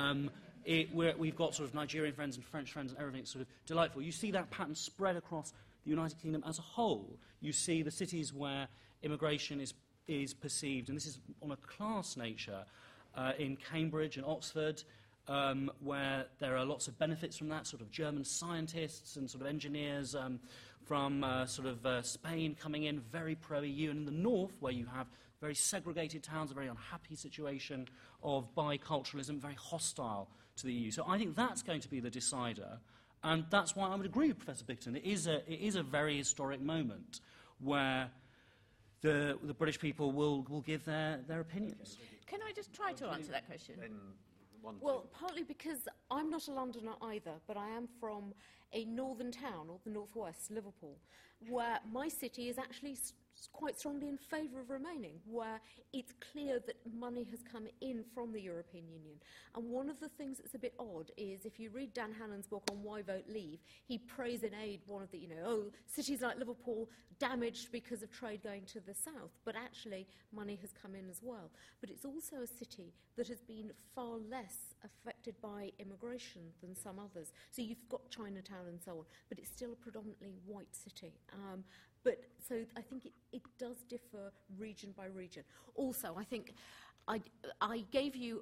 we've got sort of Nigerian friends and French friends and everything's sort of delightful. You see that pattern spread across the United Kingdom as a whole. You see the cities where immigration is perceived, and this is on a class nature, in Cambridge and Oxford, where there are lots of benefits from that, sort of German scientists and sort of engineers from Spain coming in, very pro-EU, and in the north, where you have very segregated towns, a very unhappy situation of biculturalism, very hostile to the EU. So I think that's going to be the decider, and that's why I would agree with Professor Bickerton. It is a very historic moment where the British people will give their opinions.
Can I just try to answer that question?
Well, partly because I'm not a Londoner either, but I am from a northern town, or the northwest, Liverpool, where my city is actually quite strongly in favour of remaining, where it's clear that money has come in from the European Union. And one of the things that's a bit odd is if you read Dan Hannon's book on Why Vote Leave, he prays in aid one of the, cities like Liverpool damaged because of trade going to the south, but actually money has come in as well. But it's also a city that has been far less affected by immigration than some others. So you've got Chinatown and so on, but it's still a predominantly white city. So I think it does differ region by region. Also, I think I gave you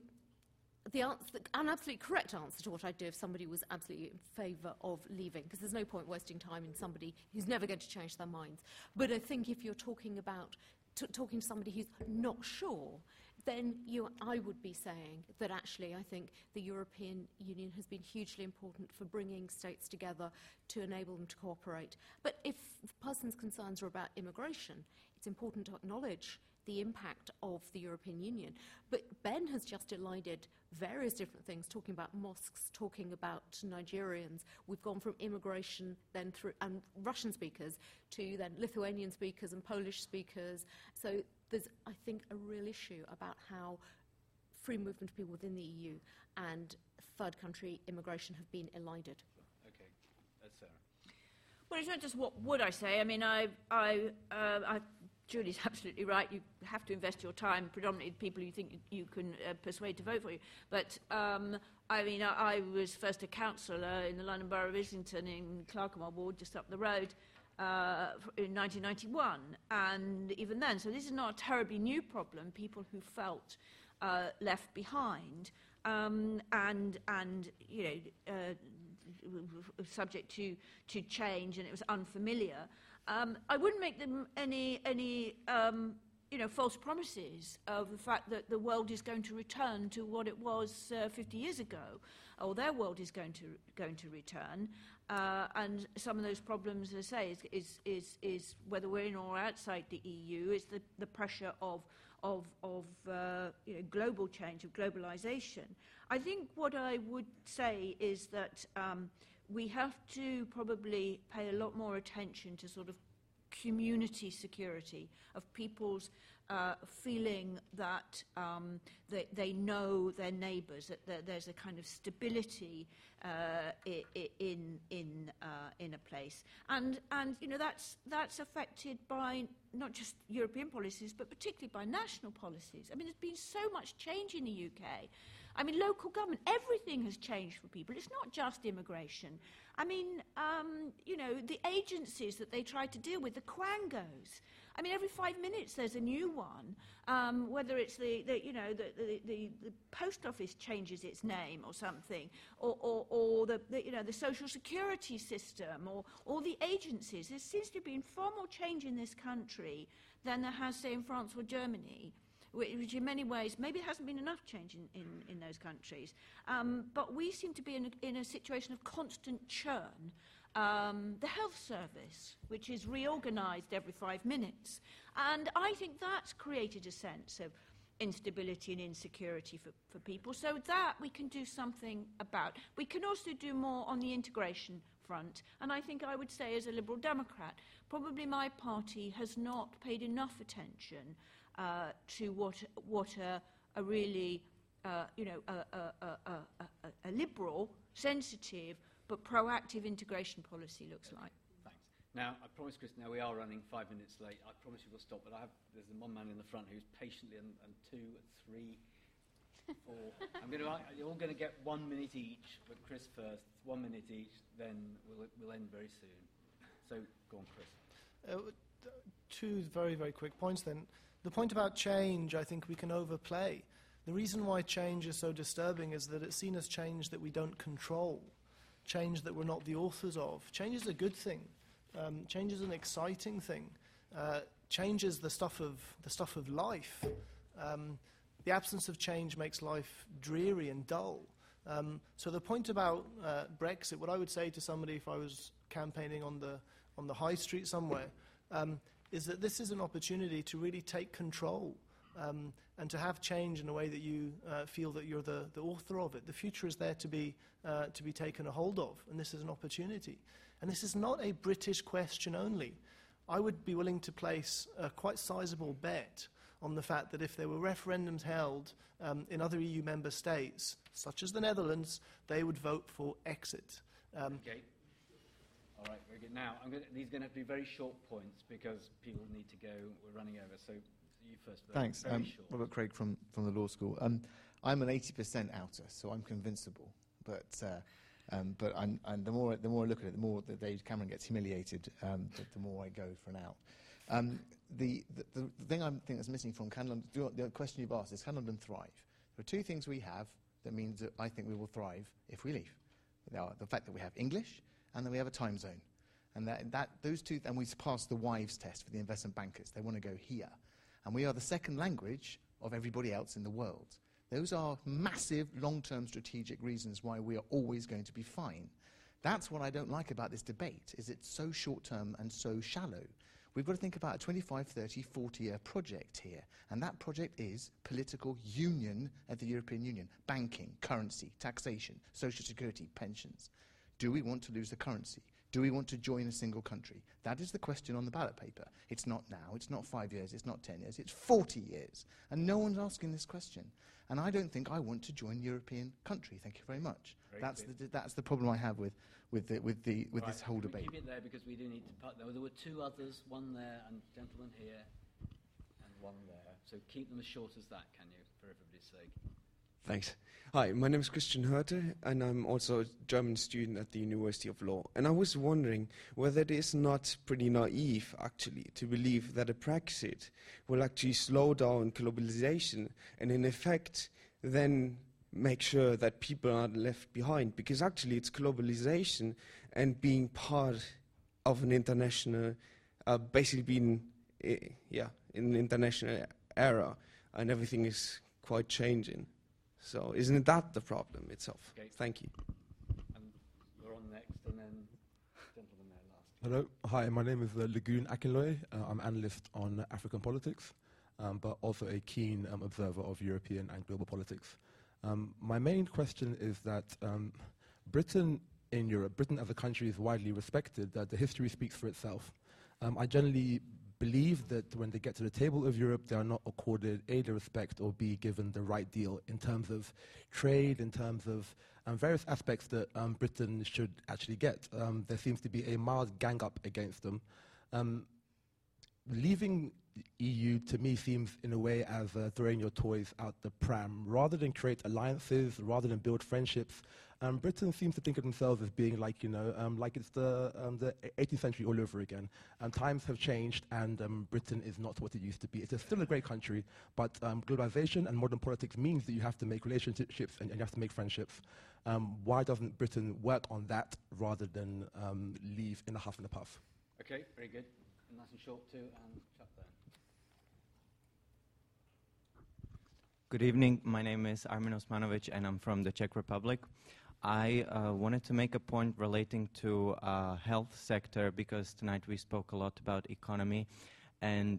an absolutely correct answer to what I'd do if somebody was absolutely in favour of leaving, because there's no point wasting time in somebody who's never going to change their minds. But I think if you're talking about talking to somebody who's not sure, then I would be saying that actually I think the European Union has been hugely important for bringing states together to enable them to cooperate. But if the person's concerns are about immigration, it's important to acknowledge the impact of the European Union. But Ben has just elided various different things, talking about mosques, talking about Nigerians. We've gone from immigration then through and Russian speakers to then Lithuanian speakers and Polish speakers. So there's, I think, a real issue about how free movement of people within the EU and third country immigration have been elided.
Okay, that's Sarah.
Well, it's not just what would I say. I mean, Julie's absolutely right. You have to invest your time predominantly in people you think you can persuade to vote for you. But, I was first a councillor in the London Borough of Islington in Clerkenwell Ward, just up the road, in 1991. And even then, so this is not a terribly new problem, people who felt left behind subject to change, and it was unfamiliar. I wouldn't make them any false promises of the fact that the world is going to return to what it was 50 years ago, or their world is going to return. And some of those problems, as I say, is whether we're in or outside the EU, is the pressure of global change, of globalization. I think what I would say is that we have to probably pay a lot more attention to sort of community security, of people's feeling that they know their neighbours, that there's a kind of stability in a place, and that's affected by not just European policies, but particularly by national policies. I mean, there's been so much change in the UK. I mean, local government, everything has changed for people. It's not just immigration. I mean, the agencies that they try to deal with, the quangos. I mean, every 5 minutes there's a new one. Whether it's the post office changes its name or something, or the social security system, or the agencies. There seems to have been far more change in this country than there has, say, in France or Germany, which in many ways maybe hasn't been enough change in those countries. But we seem to be in a situation of constant churn. The health service, which is reorganised every 5 minutes. And I think that's created a sense of instability and insecurity for people. So that we can do something about. We can also do more on the integration front. And I think I would say, as a Liberal Democrat, probably my party has not paid enough attention to what a really, a liberal, sensitive, but proactive integration policy looks like.
Thanks. Now, I promise, Chris, now we are running 5 minutes late. I promise you we'll stop, but there's one man in the front who's patiently, and 2, 3, 4. You're all going to get 1 minute each, but Chris first, 1 minute each, then we'll end very soon. So, go on, Chris.
2 very, very quick points then. The point about change, I think we can overplay. The reason why change is so disturbing is that it's seen as change that we don't control, change that we're not the authors of. Change is a good thing. Change is an exciting thing. Change is the stuff of life. The absence of change makes life dreary and dull. So the point about Brexit, what I would say to somebody if I was campaigning on the high street somewhere, is that this is an opportunity to really take control and to have change in a way that you feel that you're the author of it. The future is there to be taken a hold of, and this is an opportunity. And this is not a British question only. I would be willing to place a quite sizable bet on the fact that if there were referendums held in other EU member states, such as the Netherlands, they would vote for exit.
Okay. All right, very good. Now, these are going to have to be very short points because people need to go. We're running over. So you first.
Thanks.
Very short.
Robert Craig from the law school. I'm an 80% outer, so I'm convincible. But the more I look at it, the more that David Cameron gets humiliated, the more I go for an out. The thing I think that's missing from Can London, the question you've asked is, can London thrive? There are 2 things we have that means that I think we will thrive if we leave. They are the fact that we have English and that we have a time zone. And those 2, and we passed the wives test for the investment bankers. They want to go here. And we are the second language of everybody else in the world. Those are massive, long-term strategic reasons why we are always going to be fine. That's what I don't like about this debate, is it's so short-term and so shallow. We've got to think about a 25, 30, 40-year project here. And that project is political union at the European Union. Banking, currency, taxation, social security, pensions. Do we want to lose the currency? Do we want to join a single country? That is the question on the ballot paper. It's not now, it's not 5 years, it's not 10 years, it's 40 years. And no one's asking this question. And I don't think I want to join a European country. Thank you very much. That's the problem I have with this whole debate.
Keep it there because we do need to. There were two others, one there and gentleman here, and one there. So keep them as short as that, can you, for everybody's sake?
Thanks. Hi, my name is Christian Hörte, and I'm also a German student at the University of Law. And I was wondering whether it is not pretty naive, actually, to believe that a Brexit will actually slow down globalization and, in effect, then make sure that people aren't left behind. Because actually it's globalization and being part of an international, basically being in an international era, and everything is quite changing. So isn't that the problem itself?
Okay.
Thank you.
And you're on next, and then gentleman there last.
Hello. Hi, my name is Lagoon Akinloye. I'm analyst on African politics, but also a keen observer of European and global politics. My main question is that Britain in Europe, Britain as a country is widely respected, that the history speaks for itself. I generally believe that when they get to the table of Europe, they are not accorded A, the respect, or B, given the right deal in terms of trade, in terms of various aspects that Britain should actually get. There seems to be a mild gang up against them. Leaving EU, to me, seems in a way as throwing your toys out the pram. Rather than create alliances, rather than build friendships, Britain seems to think of themselves as being like, like it's the 18th century all over again. Times have changed, and Britain is not what it used to be. It is still a great country, but globalization and modern politics means that you have to make relationships and you have to make friendships. Why doesn't Britain work on that rather than leave in a huff and a puff?
Okay, very good. And nice and short too, and chap there.
Good evening. My name is Armin Osmanovic, and I'm from the Czech Republic. I wanted to make a point relating to health sector, because tonight we spoke a lot about economy. And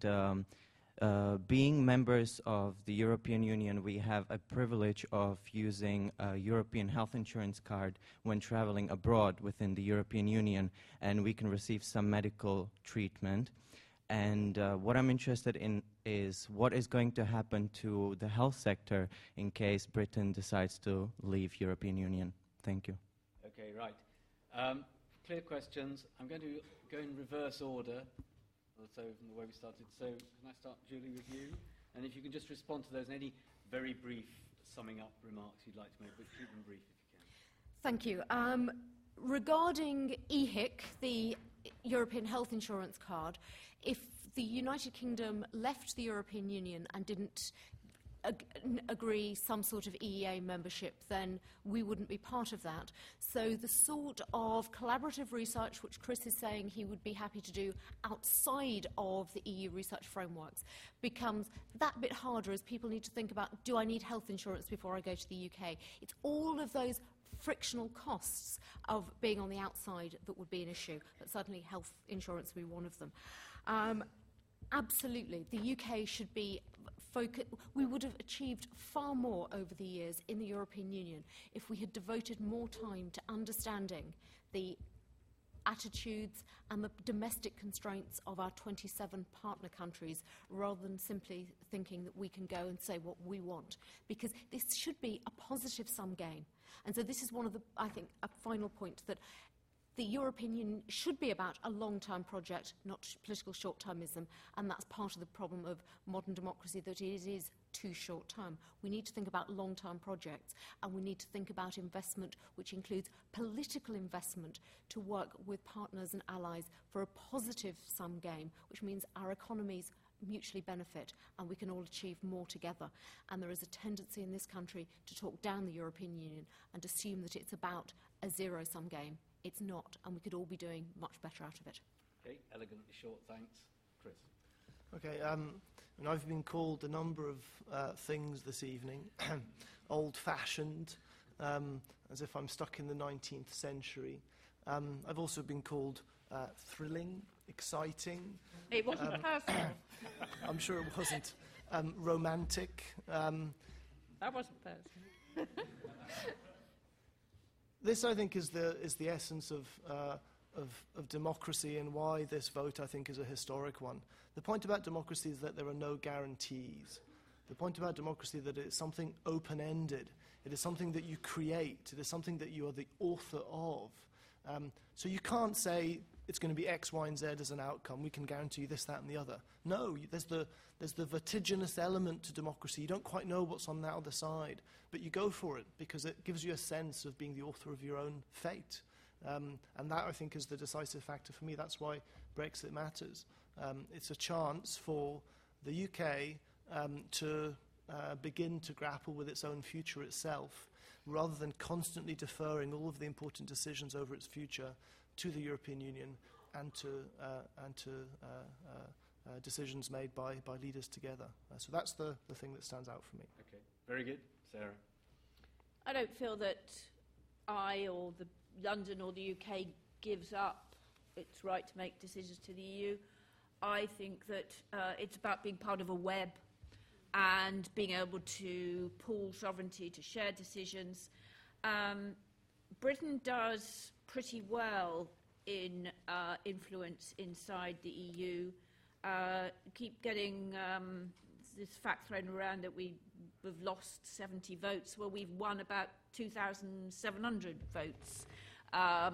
being members of the European Union, we have a privilege of using a European health insurance card when traveling abroad within the European Union, and we can receive some medical treatment. And what I'm interested in is what is going to happen to the health sector in case Britain decides to leave European Union. Thank you.
Okay, right. Clear questions. I'm going to go in reverse order, so from the way we started. So can I start, Julie, with you? And if you can just respond to those, and any very brief summing up remarks you'd like to make, but keep them brief if you can.
Thank you. Regarding EHIC, the European Health Insurance Card, if the United Kingdom left the European Union and didn't agree some sort of EEA membership, then we wouldn't be part of that. So the sort of collaborative research which Chris is saying he would be happy to do outside of the EU research frameworks becomes that bit harder, as people need to think about, do I need health insurance before I go to the UK? It's all of those frictional costs of being on the outside that would be an issue, but certainly health insurance would be one of them. Absolutely, the UK should be we would have achieved far more over the years in the European Union if we had devoted more time to understanding the attitudes and the domestic constraints of our 27 partner countries, rather than simply thinking that we can go and say what we want, because this should be a positive sum game. And so this is one of the, I think, a final point, that the European Union should be about a long-term project, not political short-termism, and that's part of the problem of modern democracy, that it is too short-term. We need to think about long-term projects, and we need to think about investment which includes political investment to work with partners and allies for a positive sum game, which means our economies mutually benefit and we can all achieve more together. And there is a tendency in this country to talk down the European Union and assume that it's about a zero-sum game. It's not, and we could all be doing much better out of it.
Okay, elegantly short, thanks. Chris.
Okay, and I've been called a number of things this evening. Old-fashioned, as if I'm stuck in the 19th century. I've also been called thrilling, exciting.
It wasn't personal.
I'm sure it wasn't. Romantic.
That wasn't personal.
This, I think, is the essence of democracy, and why this vote, I think, is a historic one. The point about democracy is that there are no guarantees. The point about democracy is that it's something open-ended. It is something that you create. It is something that you are the author of. So you can't say it's going to be X, Y, and Z as an outcome. We can guarantee you this, that, and the other. No, there's the vertiginous element to democracy. You don't quite know what's on that other side, but you go for it because it gives you a sense of being the author of your own fate. And that, I think, is the decisive factor for me. That's why Brexit matters. It's a chance for the UK to begin to grapple with its own future itself, rather than constantly deferring all of the important decisions over its future to the European Union and to decisions made by leaders together. So that's the thing that stands out for me.
Okay, very good. Sarah?
I don't feel that I or the London or the UK gives up its right to make decisions to the EU. I think that it's about being part of a web and being able to pool sovereignty, to share decisions. Britain does pretty well in influence inside the EU. Keep getting this fact thrown around that we've lost 70 votes. Well, we've won about 2,700 votes. I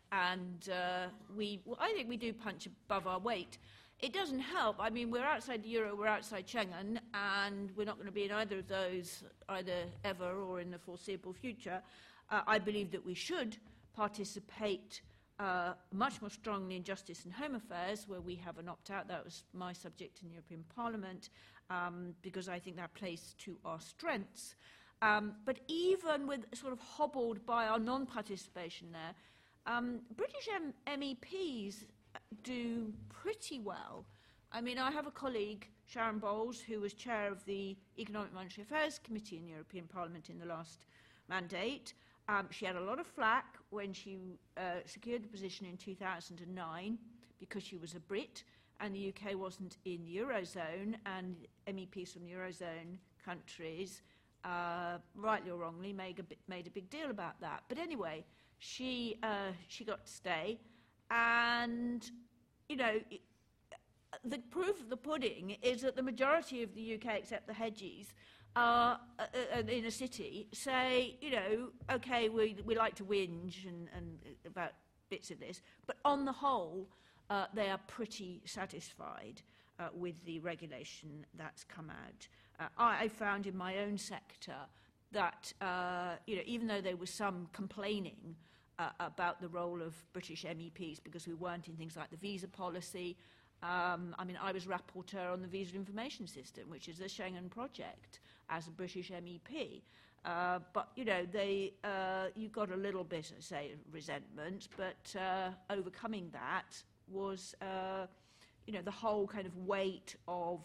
think we do punch above our weight. It doesn't help. I mean, we're outside the Euro, we're outside Schengen, and we're not going to be in either of those either ever or in the foreseeable future. I believe that we should participate much more strongly in justice and home affairs, where we have an opt-out. That was my subject in the European Parliament, because I think that plays to our strengths. But even with sort of hobbled by our non-participation there, British MEPs do pretty well. I mean, I have a colleague, Sharon Bowles, who was chair of the Economic Monetary Affairs Committee in the European Parliament in the last mandate. She had a lot of flack when she secured the position in 2009 because she was a Brit and the UK wasn't in the Eurozone, and MEPs from the Eurozone countries, rightly or wrongly, made a big deal about that. But anyway, she got to stay. And, you know, the proof of the pudding is that the majority of the UK, except the Hedgies, in a city, say, you know, OK, we like to whinge and about bits of this, but on the whole, they are pretty satisfied with the regulation that's come out. I found in my own sector that, you know, even though there was some complaining about the role of British MEPs because we weren't in things like the visa policy. I mean, I was rapporteur on the Visa Information System, which is a Schengen project, as a British MEP. But, you know, you got a little bit, say, resentment, but overcoming that was, you know, the whole kind of weight of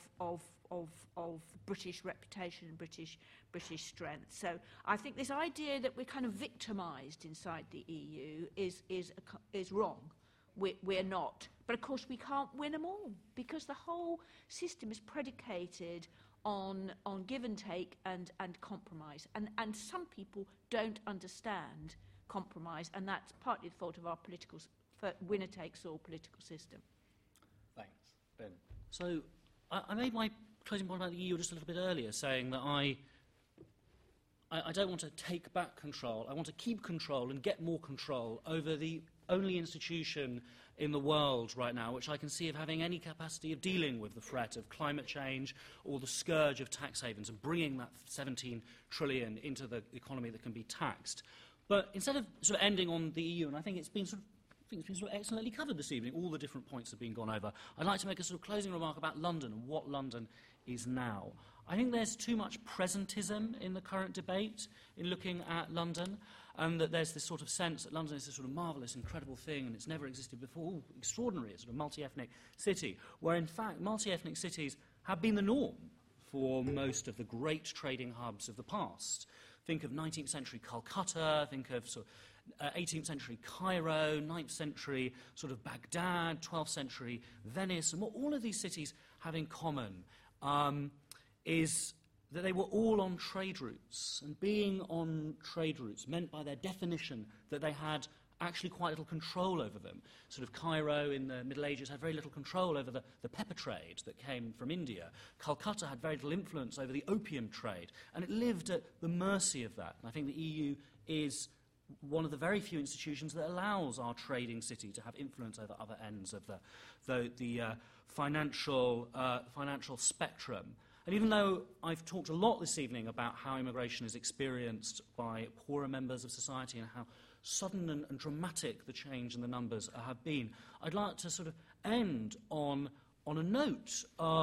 British reputation and British strength. So I think this idea that we're kind of victimised inside the EU is wrong. We're not. But of course we can't win them all, because the whole system is predicated on give and take and compromise. And some people don't understand compromise, and that's partly the fault of our political winner-takes-all political system.
Thanks. Ben?
So I made my closing point about the EU just a little bit earlier, saying that I don't want to take back control. I want to keep control and get more control over the only institution in the world right now which I can see of having any capacity of dealing with the threat of climate change or the scourge of tax havens and bringing that 17 trillion into the economy that can be taxed. But instead of sort of ending on the EU, and I think it's been sort of excellently covered this evening, all the different points have been gone over, I'd like to make a sort of closing remark about London and what London is now. I think there's too much presentism in the current debate in looking at London, and that there's this sort of sense that London is this sort of marvellous, incredible thing, and it's never existed before, extraordinary, it's sort of multi-ethnic city, where in fact multi-ethnic cities have been the norm for most of the great trading hubs of the past. Think of 19th century Calcutta, think of sort of 18th century Cairo, 9th century sort of Baghdad, 12th century Venice, and what all of these cities have in common is that they were all on trade routes, and being on trade routes meant by their definition that they had actually quite little control over them. Sort of Cairo in the Middle Ages had very little control over the pepper trade that came from India. Calcutta had very little influence over the opium trade, and it lived at the mercy of that. And I think the EU is one of the very few institutions that allows our trading city to have influence over other ends of the financial spectrum. And even though I've talked a lot this evening about how immigration is experienced by poorer members of society and how sudden and dramatic the change in the numbers have been, I'd like to sort of end on a note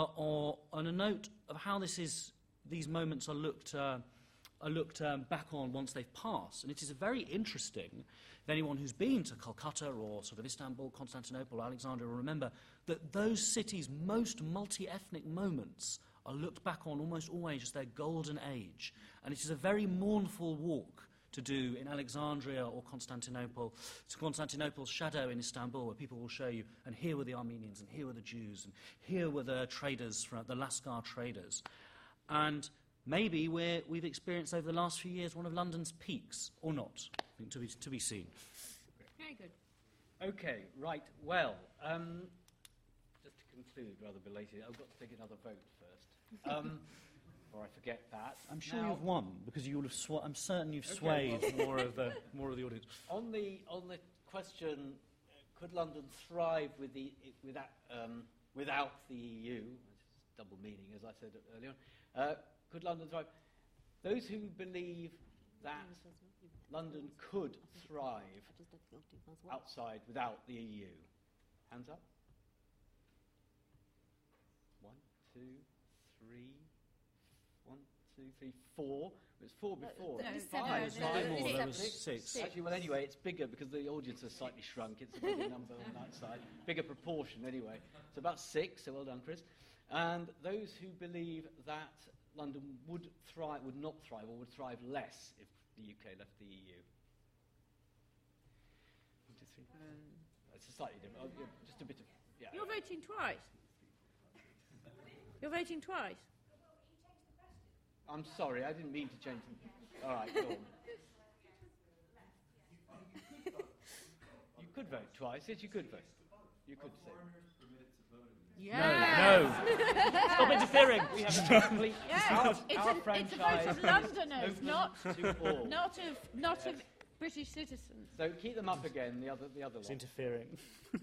of how these moments are looked back on once they've passed. And it is very interesting, if anyone who's been to Calcutta or sort of Istanbul, Constantinople, Alexandria will remember that those cities' most multi-ethnic moments are looked back on almost always as their golden age. And it is a very mournful walk to do in Alexandria or Constantinople, to Constantinople's shadow in Istanbul, where people will show you, and here were the Armenians, and here were the Jews, and here were the traders, the Lascar traders. And maybe we've experienced over the last few years one of London's peaks, or not, I think to be seen.
Very good.
Okay, right, well, just to conclude, rather belated, I've got to take another vote first. Or I forget that.
I'm sure you've won because you will have. I'm certain you've swayed more of the audience.
On the question, could London thrive without the EU? Double meaning, as I said earlier on. Could London thrive? Those who believe that London could thrive outside without the EU, hands up. 1, 2, 3. 1, 2, 3, 4. It was 4 before.
There was
5 more. There was 6.
Actually, well, anyway, it's bigger because the audience has slightly shrunk. It's a bigger number on that side. Bigger proportion, anyway. It's about 6, so well done, Chris. And those who believe that London would not thrive, or would thrive less if the UK left the EU. 1, 2, 3. It's a slightly different. Just a bit of. Yeah.
You're voting twice. You're voting twice.
I'm sorry, I didn't mean to change them. All right, go on. You could vote twice. Yes, you could vote. You could say.
No. Stop interfering.
We have a complete.
Yes, it's a
franchise
vote of Londoners,
open
not
to all.
not of British citizens.
So keep them up again. The other one.
It's interfering.
9,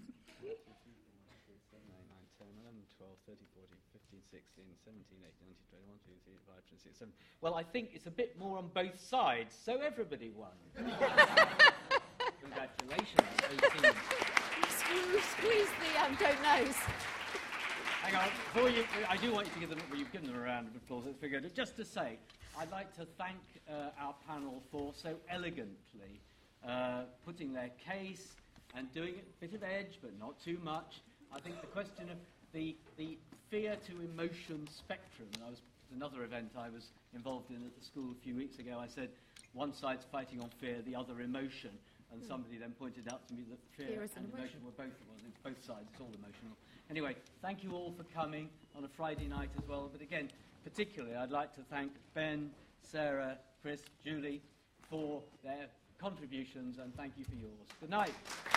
10, 11, 12, 13, 14, 15, 16, 17, 18, 19, 21, 22, 23, 25, 26, 27. Well, I think it's a bit more on both sides, so everybody won. Congratulations, those teams.
Squeeze the don't knows.
Hang on, before I do want you to give them, well, you've given them a round of applause, let's figure it. Just to say, I'd like to thank our panel for so elegantly putting their case and doing it a bit of edge, but not too much. I think the question of the fear to emotion spectrum, another event I was involved in at the school a few weeks ago. I said, one side's fighting on fear, the other emotion. And somebody then pointed out to me that fear and emotion were both sides, it's all emotional. Anyway, thank you all for coming on a Friday night as well. But again, particularly, I'd like to thank Ben, Sarah, Chris, Julie for their contributions, and thank you for yours. Good night.